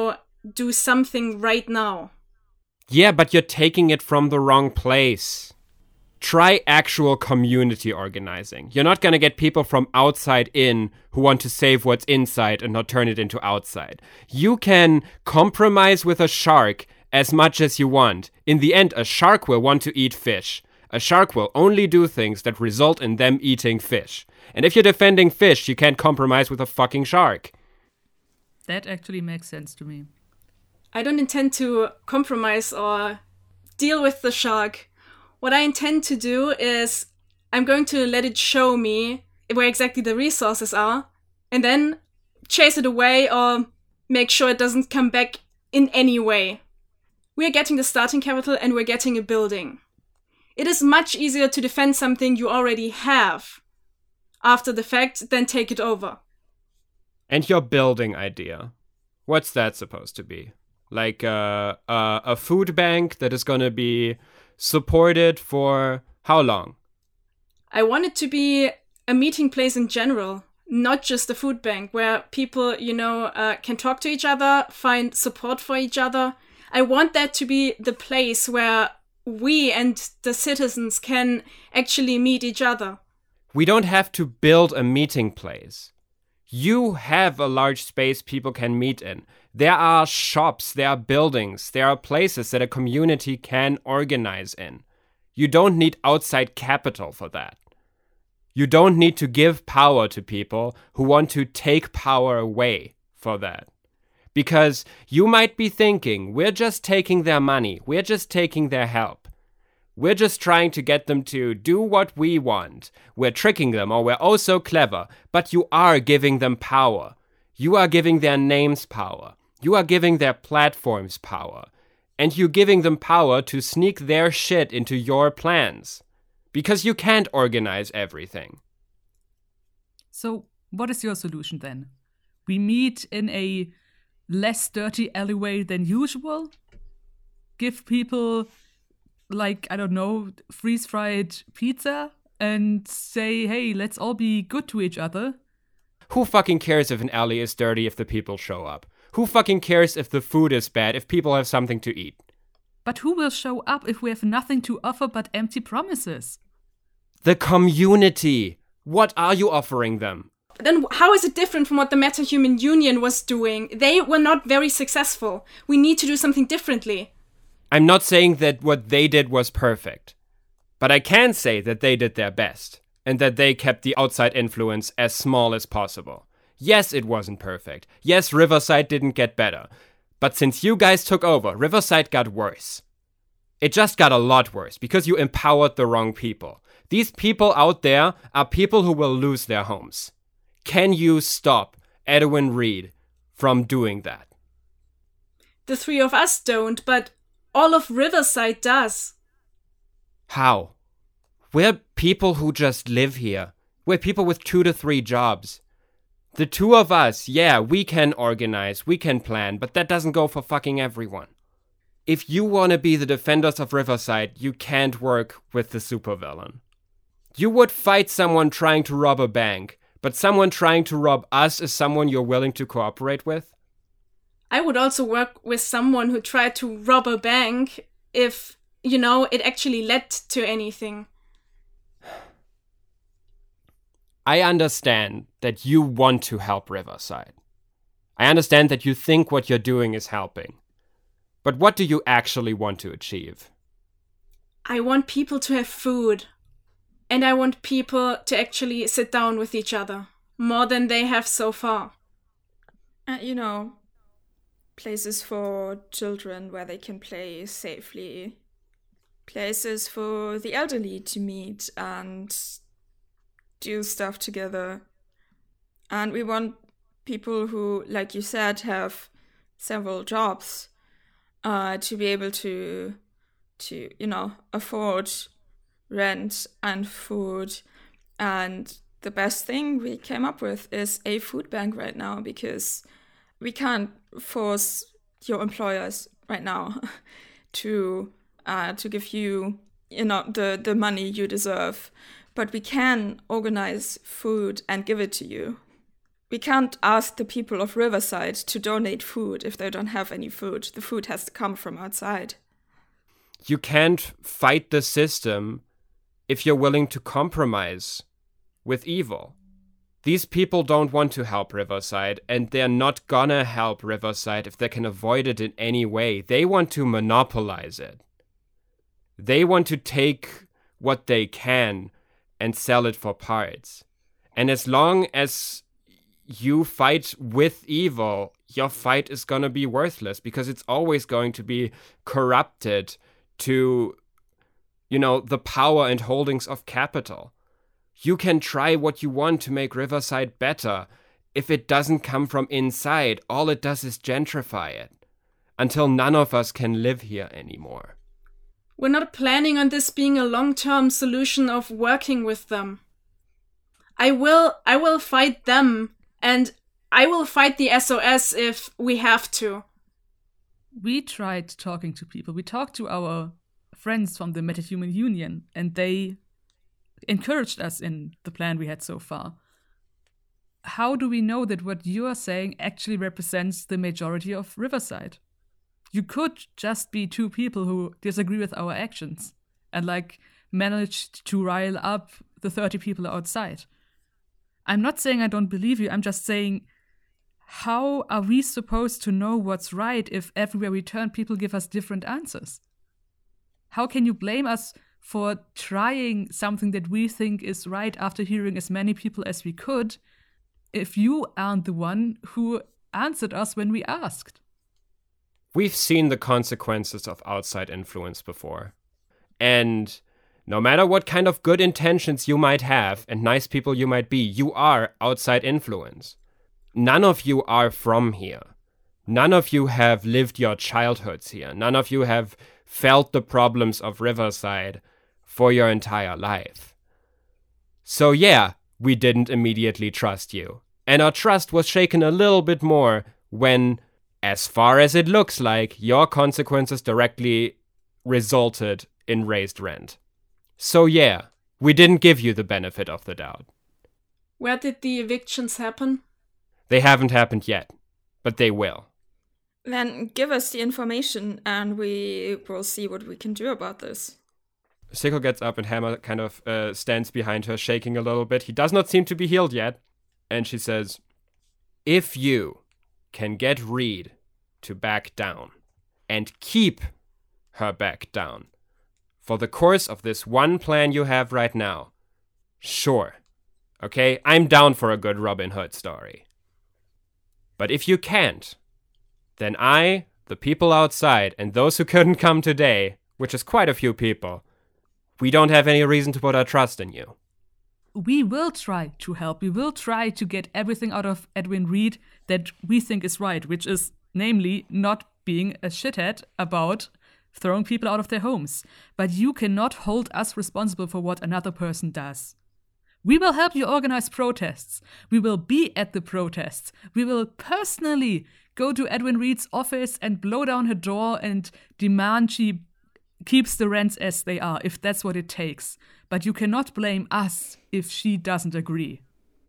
do something right now. Yeah, but you're taking it from the wrong place. Try actual community organizing. You're not gonna get people from outside in who want to save what's inside and not turn it into outside. You can compromise with a shark as much as you want. In the end, a shark will want to eat fish. A shark will only do things that result in them eating fish. And if you're defending fish, you can't compromise with a fucking shark. That actually makes sense to me. I don't intend to compromise or deal with the shark. What I intend to do is I'm going to let it show me where exactly the resources are and then chase it away or make sure it doesn't come back in any way. We are getting the starting capital and we're getting a building. It is much easier to defend something you already have after the fact than take it over. And your building idea, what's that supposed to be? Like a food bank that is going to be supported for how long? I want it to be a meeting place in general, not just a food bank where people, can talk to each other, find support for each other. I want that to be the place where we and the citizens can actually meet each other. We don't have to build a meeting place. You have a large space people can meet in. There are shops, there are buildings, there are places that a community can organize in. You don't need outside capital for that. You don't need to give power to people who want to take power away for that. Because you might be thinking, we're just taking their money, we're just taking their help. We're just trying to get them to do what we want. We're tricking them, or we're oh so clever. But you are giving them power. You are giving their names power. You are giving their platforms power. And you're giving them power to sneak their shit into your plans. Because you can't organize everything. So, what is your solution then? We meet in a less dirty alleyway than usual? Give people, freeze-fried pizza? And say, hey, let's all be good to each other? Who fucking cares if an alley is dirty if the people show up? Who fucking cares if the food is bad if people have something to eat? But who will show up if we have nothing to offer but empty promises? The community. What are you offering them? Then how is it different from what the Meta-Human Union was doing? They were not very successful. We need to do something differently. I'm not saying that what they did was perfect. But I can say that they did their best. And that they kept the outside influence as small as possible. Yes, it wasn't perfect. Yes, Riverside didn't get better. But since you guys took over, Riverside got worse. It just got a lot worse because you empowered the wrong people. These people out there are people who will lose their homes. Can you stop Edwin Reed from doing that? The three of us don't, but all of Riverside does. How? We're people who just live here. We're people with 2 to 3 jobs. The two of us, yeah, we can organize, we can plan, but that doesn't go for fucking everyone. If you want to be the defenders of Riverside, you can't work with the supervillain. You would fight someone trying to rob a bank, but someone trying to rob us is someone you're willing to cooperate with? I would also work with someone who tried to rob a bank if, it actually led to anything. I understand that you want to help Riverside. I understand that you think what you're doing is helping. But what do you actually want to achieve? I want people to have food. And I want people to actually sit down with each other. More than they have so far. Places for children where they can play safely. Places for the elderly to meet and do stuff together. And we want people who, like you said, have several jobs to be able to afford rent and food. And the best thing we came up with is a food bank right now, because we can't force your employers right now to give you the money you deserve, but we can organize food and give it to you. We can't ask the people of Riverside to donate food if they don't have any food. The food has to come from outside. You can't fight the system if you're willing to compromise with evil. These people don't want to help Riverside, and they're not gonna help Riverside if they can avoid it in any way. They want to monopolize it. They want to take what they can and sell it for parts. And as long as you fight with evil, your fight is gonna be worthless, because it's always going to be corrupted to, the power and holdings of capital. You can try what you want to make Riverside better. If it doesn't come from inside, all it does is gentrify it, until none of us can live here anymore. We're not planning on this being a long-term solution of working with them. I will fight them, and I will fight the SOS if we have to. We tried talking to people. We talked to our friends from the Metahuman Union, and they encouraged us in the plan we had so far. How do we know that what you are saying actually represents the majority of Riverside? You could just be two people who disagree with our actions and managed to rile up the 30 people outside. I'm not saying I don't believe you. I'm just saying, how are we supposed to know what's right if everywhere we turn, people give us different answers? How can you blame us for trying something that we think is right after hearing as many people as we could, if you aren't the one who answered us when we asked? We've seen the consequences of outside influence before. And no matter what kind of good intentions you might have and nice people you might be, you are outside influence. None of you are from here. None of you have lived your childhoods here. None of you have felt the problems of Riverside for your entire life. So yeah, we didn't immediately trust you. And our trust was shaken a little bit more when, as far as it looks like, your consequences directly resulted in raised rent. So yeah, we didn't give you the benefit of the doubt. Where did the evictions happen? They haven't happened yet, but they will. Then give us the information and we will see what we can do about this. Sickle gets up and Hammer kind of stands behind her, shaking a little bit. He does not seem to be healed yet. And she says, if you can get Reed to back down and keep her back down for the course of this one plan you have right now, sure. Okay, I'm down for a good Robin Hood story. But if you can't, then I, the people outside, and those who couldn't come today, which is quite a few people, we don't have any reason to put our trust in you. We will try to help. We will try to get everything out of Edwin Reed that we think is right, which is namely not being a shithead about throwing people out of their homes. But you cannot hold us responsible for what another person does. We will help you organize protests. We will be at the protests. We will personally go to Edwin Reed's office and blow down her door and demand she keeps the rents as they are, if that's what it takes. But you cannot blame us if she doesn't agree.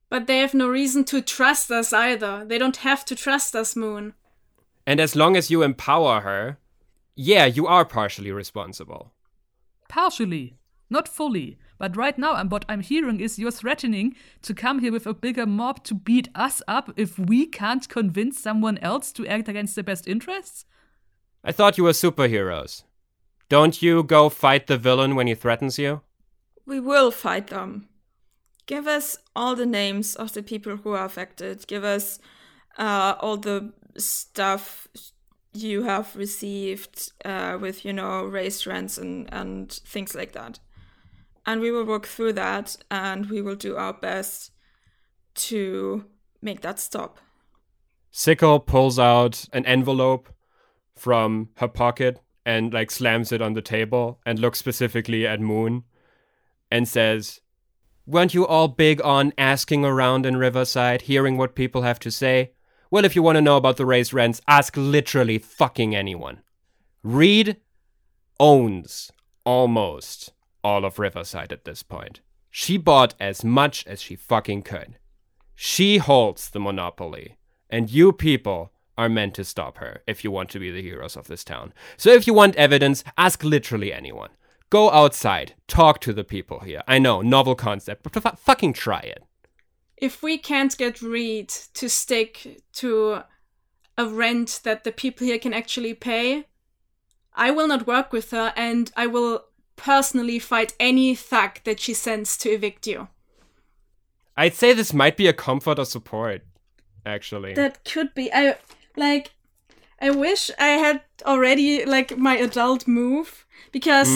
But they have no reason to trust us either. They don't have to trust us, Moon. And as long as you empower her, yeah, you are partially responsible. Partially. Not fully. But right now, what I'm hearing is you're threatening to come here with a bigger mob to beat us up if we can't convince someone else to act against their best interests? I thought you were superheroes. Don't you go fight the villain when he threatens you? We will fight them. Give us all the names of the people who are affected. Give us all the stuff you have received with, raise rents and things like that. And we will work through that, and we will do our best to make that stop. Sickle pulls out an envelope from her pocket and slams it on the table and looks specifically at Moon and says, "Weren't you all big on asking around in Riverside, hearing what people have to say? Well, if you want to know about the raised rents, ask literally fucking anyone. Reed owns almost all of Riverside at this point. She bought as much as she fucking could. She holds the monopoly, and you people are meant to stop her if you want to be the heroes of this town. So if you want evidence, ask literally anyone. Go outside, talk to the people here. I know, novel concept, but fucking try it." If we can't get Reed to stick to a rent that the people here can actually pay, I will not work with her, and I will personally fight any thug that she sends to evict you. I'd say this might be a comfort or support, actually. That could be. I wish I had already my adult move, because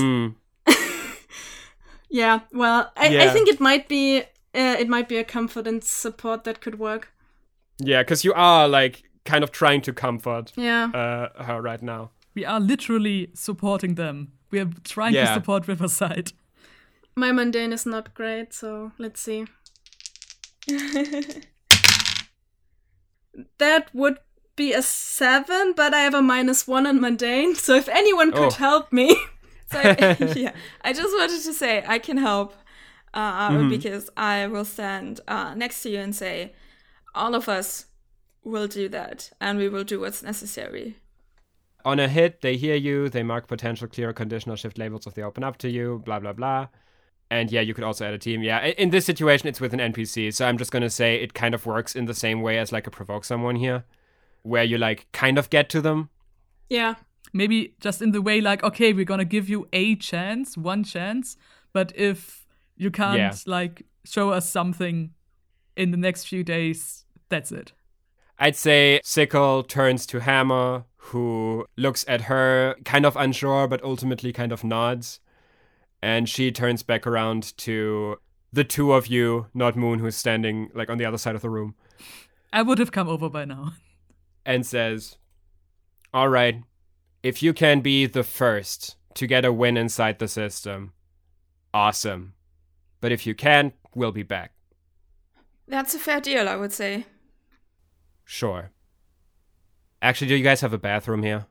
yeah, well, I think it might be a comfort and support that could work. Yeah, because you are kind of trying to comfort her right now. We are literally supporting them. We are trying to support Riverside. My mundane is not great, so let's see. That would be a 7, but I have a -1 on mundane, so if anyone could help me. So I just wanted to say I can help because I will stand next to you and say, all of us will do that, and we will do what's necessary. On a hit, they hear you, they mark potential clear conditional shift labels if they open up to you, blah, blah, blah. And yeah, you could also add a team. Yeah, in this situation, it's with an NPC, so I'm just going to say it kind of works in the same way as a provoke someone here, where you kind of get to them. Yeah. Maybe just in the way okay, we're going to give you one chance, but if you can't show us something in the next few days, that's it. I'd say Sickle turns to Hammer, who looks at her, kind of unsure, but ultimately kind of nods. And she turns back around to the two of you, not Moon, who's standing on the other side of the room. I would have come over by now. And says, "All right, if you can be the first to get a win inside the system, awesome. But if you can't, we'll be back." That's a fair deal, I would say. Sure. Actually, do you guys have a bathroom here?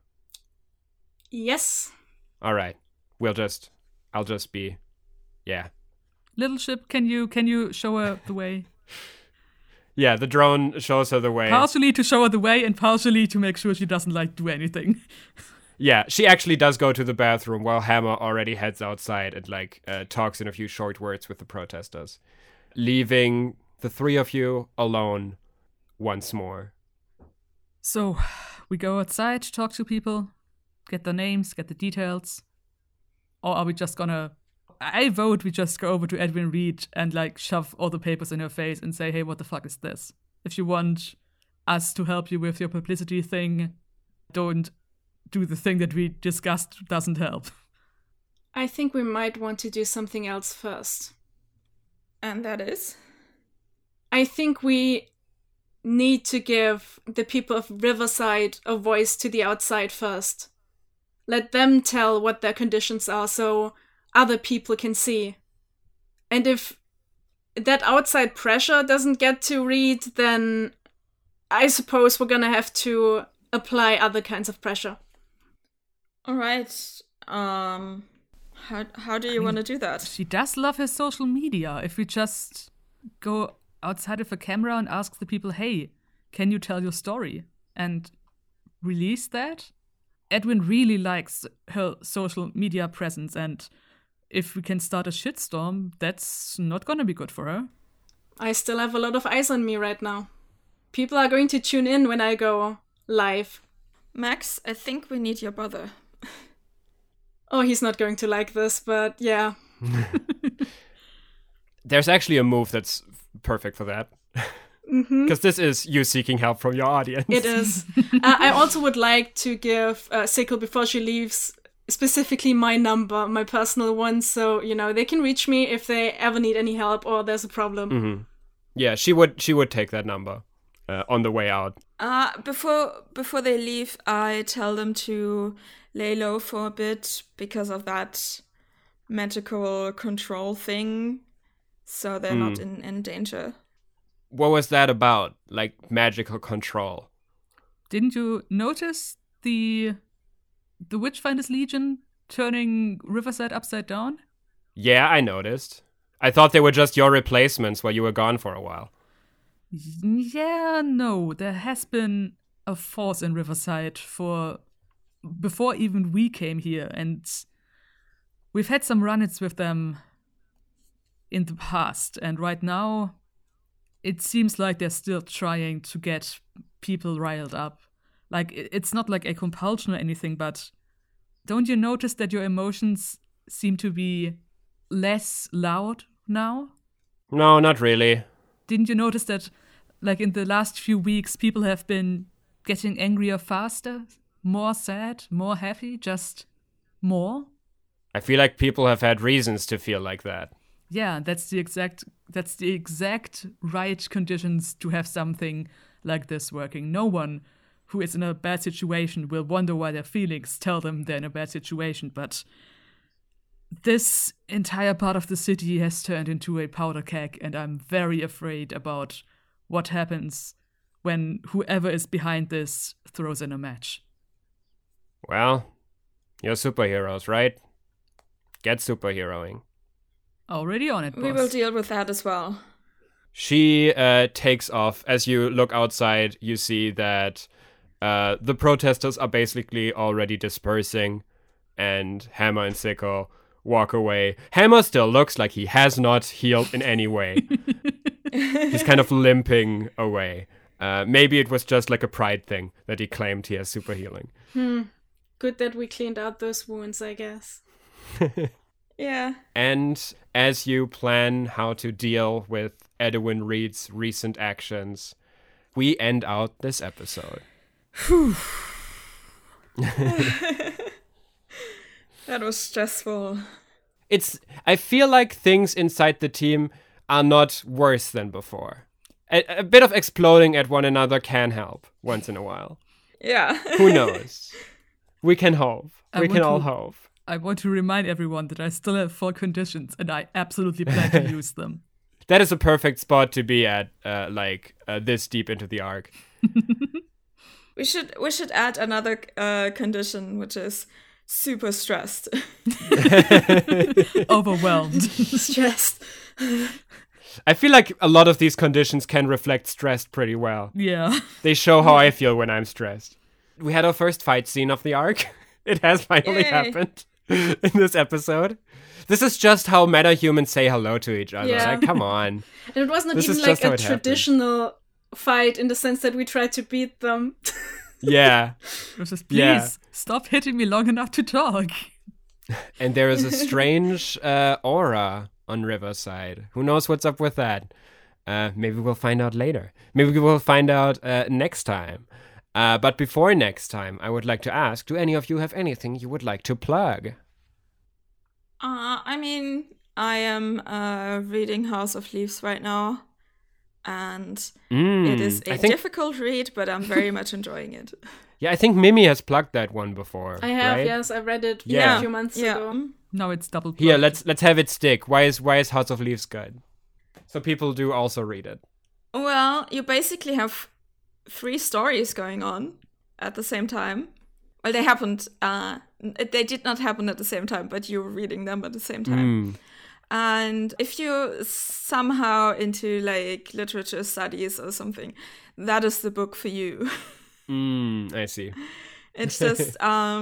Yes. All right. I'll just be, yeah. Little ship, can you show her the way? Yeah, the drone shows her the way. Partially to show her the way and partially to make sure she doesn't do anything. Yeah, she actually does go to the bathroom while Hammer already heads outside and talks in a few short words with the protesters, leaving the three of you alone once more. So, we go outside, talk to people, get their names, get the details. Or are we just gonna... I vote we just go over to Edwin Reed and shove all the papers in her face and say, hey, what the fuck is this? If you want us to help you with your publicity thing, don't do the thing that we discussed, doesn't help. I think we might want to do something else first. And that is? I think we need to give the people of Riverside a voice to the outside first. Let them tell what their conditions are so other people can see. And if that outside pressure doesn't get to Reed, then I suppose we're gonna have to apply other kinds of pressure. All right. How do you want to do that? She does love her social media. If we just go outside of a camera and ask the people, hey, can you tell your story? And release that? Edwin really likes her social media presence, and if we can start a shitstorm, that's not gonna be good for her. I still have a lot of eyes on me right now. People are going to tune in when I go live. Max, I think we need your brother. Oh, he's not going to like this, but yeah. There's actually a move that's perfect for that. Because this is you seeking help from your audience. It is. I also would like to give Sickle, before she leaves, specifically my number, my personal one, so, they can reach me if they ever need any help or there's a problem. Mm-hmm. Yeah, she would take that number on the way out. Before they leave, I tell them to lay low for a bit because of that magical control thing, so they're not in danger. What was that about? Like magical control? Didn't you notice the Witchfinders Legion turning Riverside upside down? Yeah, I noticed. I thought they were just your replacements while you were gone for a while. Yeah, no. There has been a force in Riverside before even we came here, and we've had some run-ins with them in the past, and right now it seems like they're still trying to get people riled up. Like, it's not like a compulsion or anything, but don't you notice that your emotions seem to be less loud now? No, not really. Didn't you notice that, like, in the last few weeks, people have been getting angrier faster, more sad, more happy, just more? I feel like people have had reasons to feel like that. Yeah, that's the exact right conditions to have something like this working. No one who is in a bad situation will wonder why their feelings tell them they're in a bad situation, but this entire part of the city has turned into a powder keg, and I'm very afraid about what happens when whoever is behind this throws in a match. Well, you're superheroes, right? Get superheroing. Already on it, boss. We will deal with that as well. She takes off. As you look outside, you see that the protesters are basically already dispersing, and Hammer and Sickle walk away. Hammer still looks like he has not healed in any way. He's kind of limping away. Maybe it was just like a pride thing that he claimed he has super healing. Good that we cleaned out those wounds, I guess. Yeah. And as you plan how to deal with Edwin Reed's recent actions, we end out this episode. That was stressful. I feel like things inside the team are not worse than before. A bit of exploding at one another can help once in a while. Yeah. Who knows? We can hope. We can all hope. I want to remind everyone that I still have 4 conditions, and I absolutely plan to use them. That is a perfect spot to be at, this deep into the arc. We should add another condition, which is super stressed. Overwhelmed. Stressed. I feel like a lot of these conditions can reflect stress pretty well. Yeah. They show how I feel when I'm stressed. We had our first fight scene of the arc. It has finally happened in this episode. This is just how meta-humans say hello to each other. Yeah. Like, come on. And it was not This even is like just how a it happened. traditional fight in the sense that we tried to beat them. Yeah. It was just, please, Yeah. stop hitting me long enough to talk. And there is a strange aura on Riverside. Who knows what's up with that? Maybe we'll find out later. Maybe we will find out next time. But before next time, I would like to ask, do any of you have anything you would like to plug? I mean, I am reading House of Leaves right now, and it is a difficult read, but I'm very much enjoying it. Yeah, I think Mimi has plugged that one before. I have, right? yes, I read it Yeah. a few months ago. Now it's double plugged. Here, let's have it stick. Why is House of Leaves good? So people do also read it. Well, you basically have 3 stories going on at the same time. Well, they happened. They did not happen at the same time, but you were reading them at the same time. And if you're somehow into like literature studies or something, that is the book for you. I see. It's just,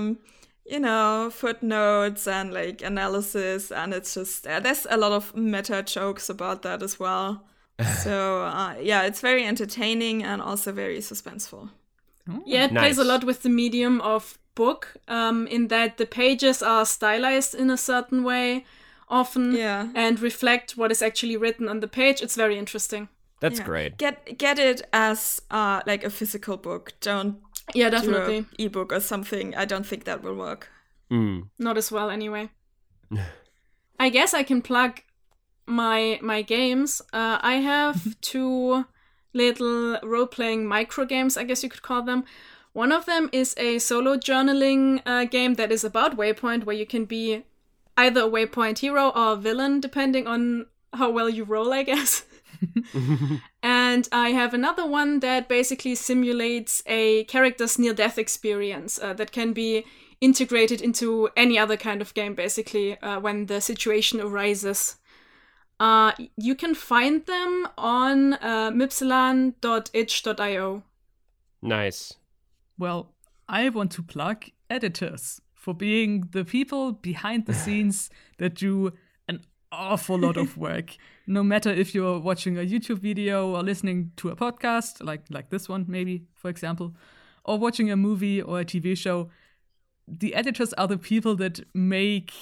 footnotes and like analysis, and it's just, there's a lot of meta jokes about that as well. So, it's very entertaining and also very suspenseful. Yeah, it plays a lot with the medium of book, in that the pages are stylized in a certain way often and reflect what is actually written on the page. It's very interesting. That's great. Get it as like a physical book. Don't definitely do a ebook or something. I don't think that will work. Not as well anyway. I guess I can plug my games. I have 2 little role-playing micro games, I guess you could call them. One of them is a solo journaling game that is about Waypoint, where you can be either a Waypoint hero or a villain, depending on how well you roll, I guess. And I have another one that basically simulates a character's near-death experience that can be integrated into any other kind of game, basically, when the situation arises. You can find them on mipsilon.itch.io. Nice. Well, I want to plug editors for being the people behind the scenes that do an awful lot of work. No matter if you're watching a YouTube video or listening to a podcast, like this one, maybe, for example, or watching a movie or a TV show, the editors are the people that make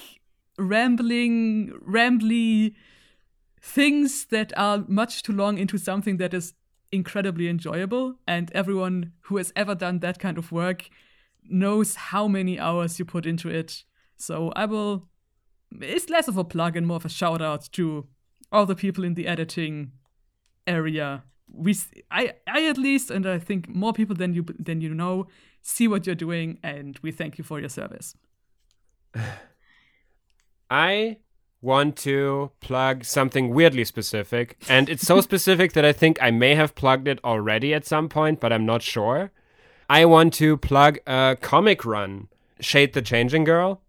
rambly things that are much too long into something that is incredibly enjoyable. And everyone who has ever done that kind of work knows how many hours you put into it. So it's less of a plug and more of a shout out to all the people in the editing area. I at least, and I think more people than you know, see what you're doing, and we thank you for your service. I want to plug something weirdly specific, and it's so specific that I think I may have plugged it already at some point, but I'm not sure. I want to plug a comic run, Shade the Changing Girl.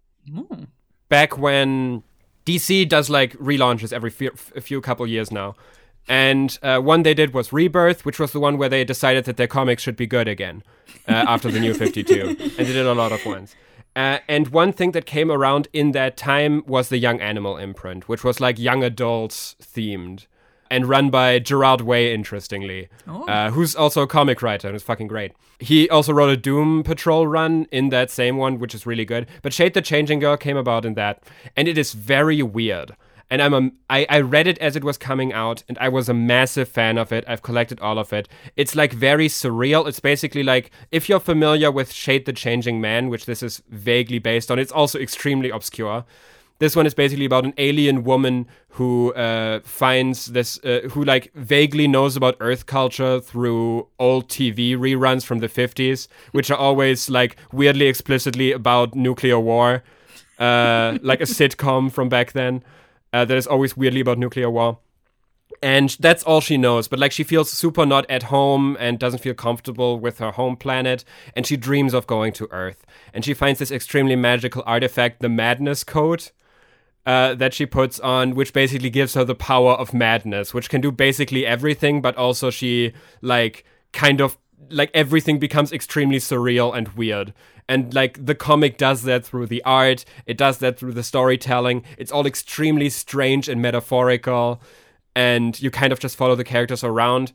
Back when DC does like relaunches every few couple years now. And one they did was Rebirth, which was the one where they decided that their comics should be good again after the New 52. And they did a lot of ones. And one thing that came around in that time was the Young Animal imprint, which was like young adults themed and run by Gerard Way, interestingly, who's also a comic writer and is fucking great. He also wrote a Doom Patrol run in that same one, which is really good. But Shade the Changing Girl came about in that, and it is very weird. And I read it as it was coming out, and I was a massive fan of it. I've collected all of it. It's like very surreal. It's basically like, if you're familiar with Shade the Changing Man, which this is vaguely based on, it's also extremely obscure. This one is basically about an alien woman who finds this, who like vaguely knows about Earth culture through old TV reruns from the 50s, which are always like weirdly explicitly about nuclear war, like a sitcom from back then. That is always weirdly about nuclear war. And that's all she knows. But like, she feels super not at home and doesn't feel comfortable with her home planet. And she dreams of going to Earth. And she finds this extremely magical artifact, the Madness Coat, that she puts on, which basically gives her the power of madness, which can do basically everything. But also she like kind of like everything becomes extremely surreal and weird. And like the comic does that through the art, it does that through the storytelling. It's all extremely strange and metaphorical, and you kind of just follow the characters around.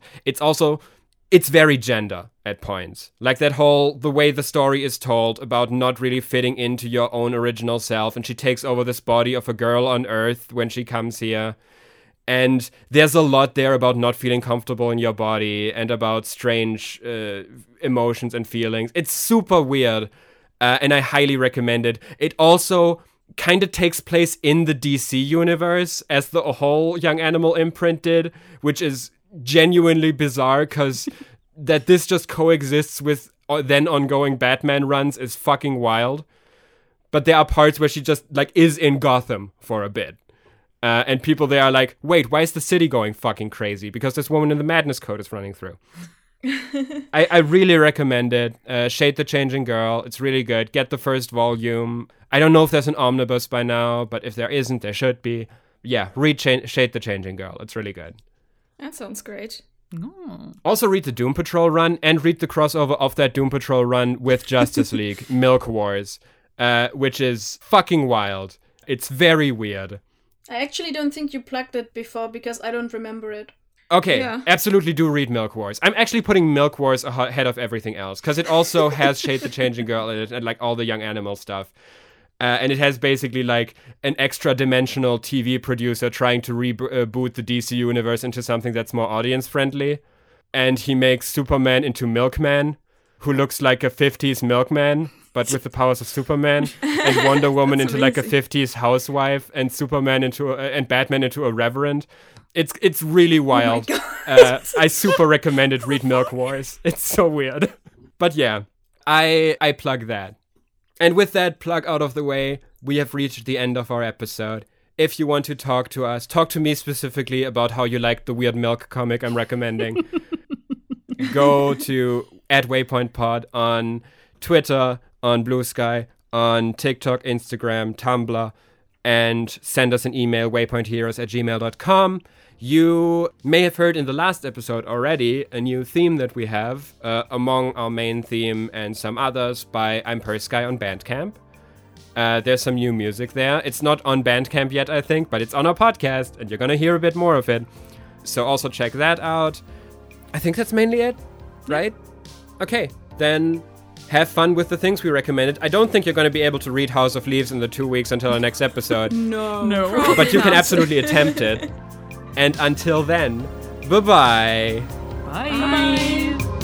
It's very gender at points. Like the way the story is told about not really fitting into your own original self, and she takes over this body of a girl on Earth when she comes here. And there's a lot there about not feeling comfortable in your body and about strange emotions and feelings. It's super weird, and I highly recommend it. It also kind of takes place in the DC universe as the whole Young Animal imprint did, which is genuinely bizarre because that this just coexists with then ongoing Batman runs is fucking wild. But there are parts where she just like is in Gotham for a bit. And people there are like, wait, why is the city going fucking crazy? Because this woman in the Madness Code is running through. I really recommend it. Shade the Changing Girl. It's really good. Get the first volume. I don't know if there's an omnibus by now, but if there isn't, there should be. yeah, read Shade the Changing Girl. It's really good. That sounds great. Oh. Also read the Doom Patrol run and read the crossover of that Doom Patrol run with Justice League, Milk Wars, which is fucking wild. It's very weird. I actually don't think you plugged it before because I don't remember it. Okay, Yeah. absolutely do read Milk Wars. I'm actually putting Milk Wars ahead of everything else because it also has Shade the Changing Girl in it and like all the Young Animal stuff. And it has basically like an extra-dimensional TV producer trying to reboot the DC universe into something that's more audience-friendly. And he makes Superman into Milkman, who looks like a 50s milkman, but with the powers of Superman. And Wonder Woman into like a 50s housewife, and Superman and Batman into a reverend. It's really wild. I super recommend it. Read Milk Wars. It's so weird. But yeah, I plug that. And with that plug out of the way, we have reached the end of our episode. If you want to talk to us, talk to me specifically about how you like the Weird Milk comic I'm recommending. Go to @WaypointPod on Twitter, on Blue Sky, on TikTok, Instagram, Tumblr, and send us an email, waypointheroes@gmail.com. You may have heard in the last episode already a new theme that we have, among our main theme and some others, by I'm Persky on Bandcamp. There's some new music there. It's not on Bandcamp yet, I think, but it's on our podcast, and you're gonna hear a bit more of it. So also check that out. I think that's mainly it, right? Okay, then have fun with the things we recommended. I don't think you're going to be able to read House of Leaves in the 2 weeks until our next episode. No. But you can absolutely attempt it. And until then, bye-bye. Bye.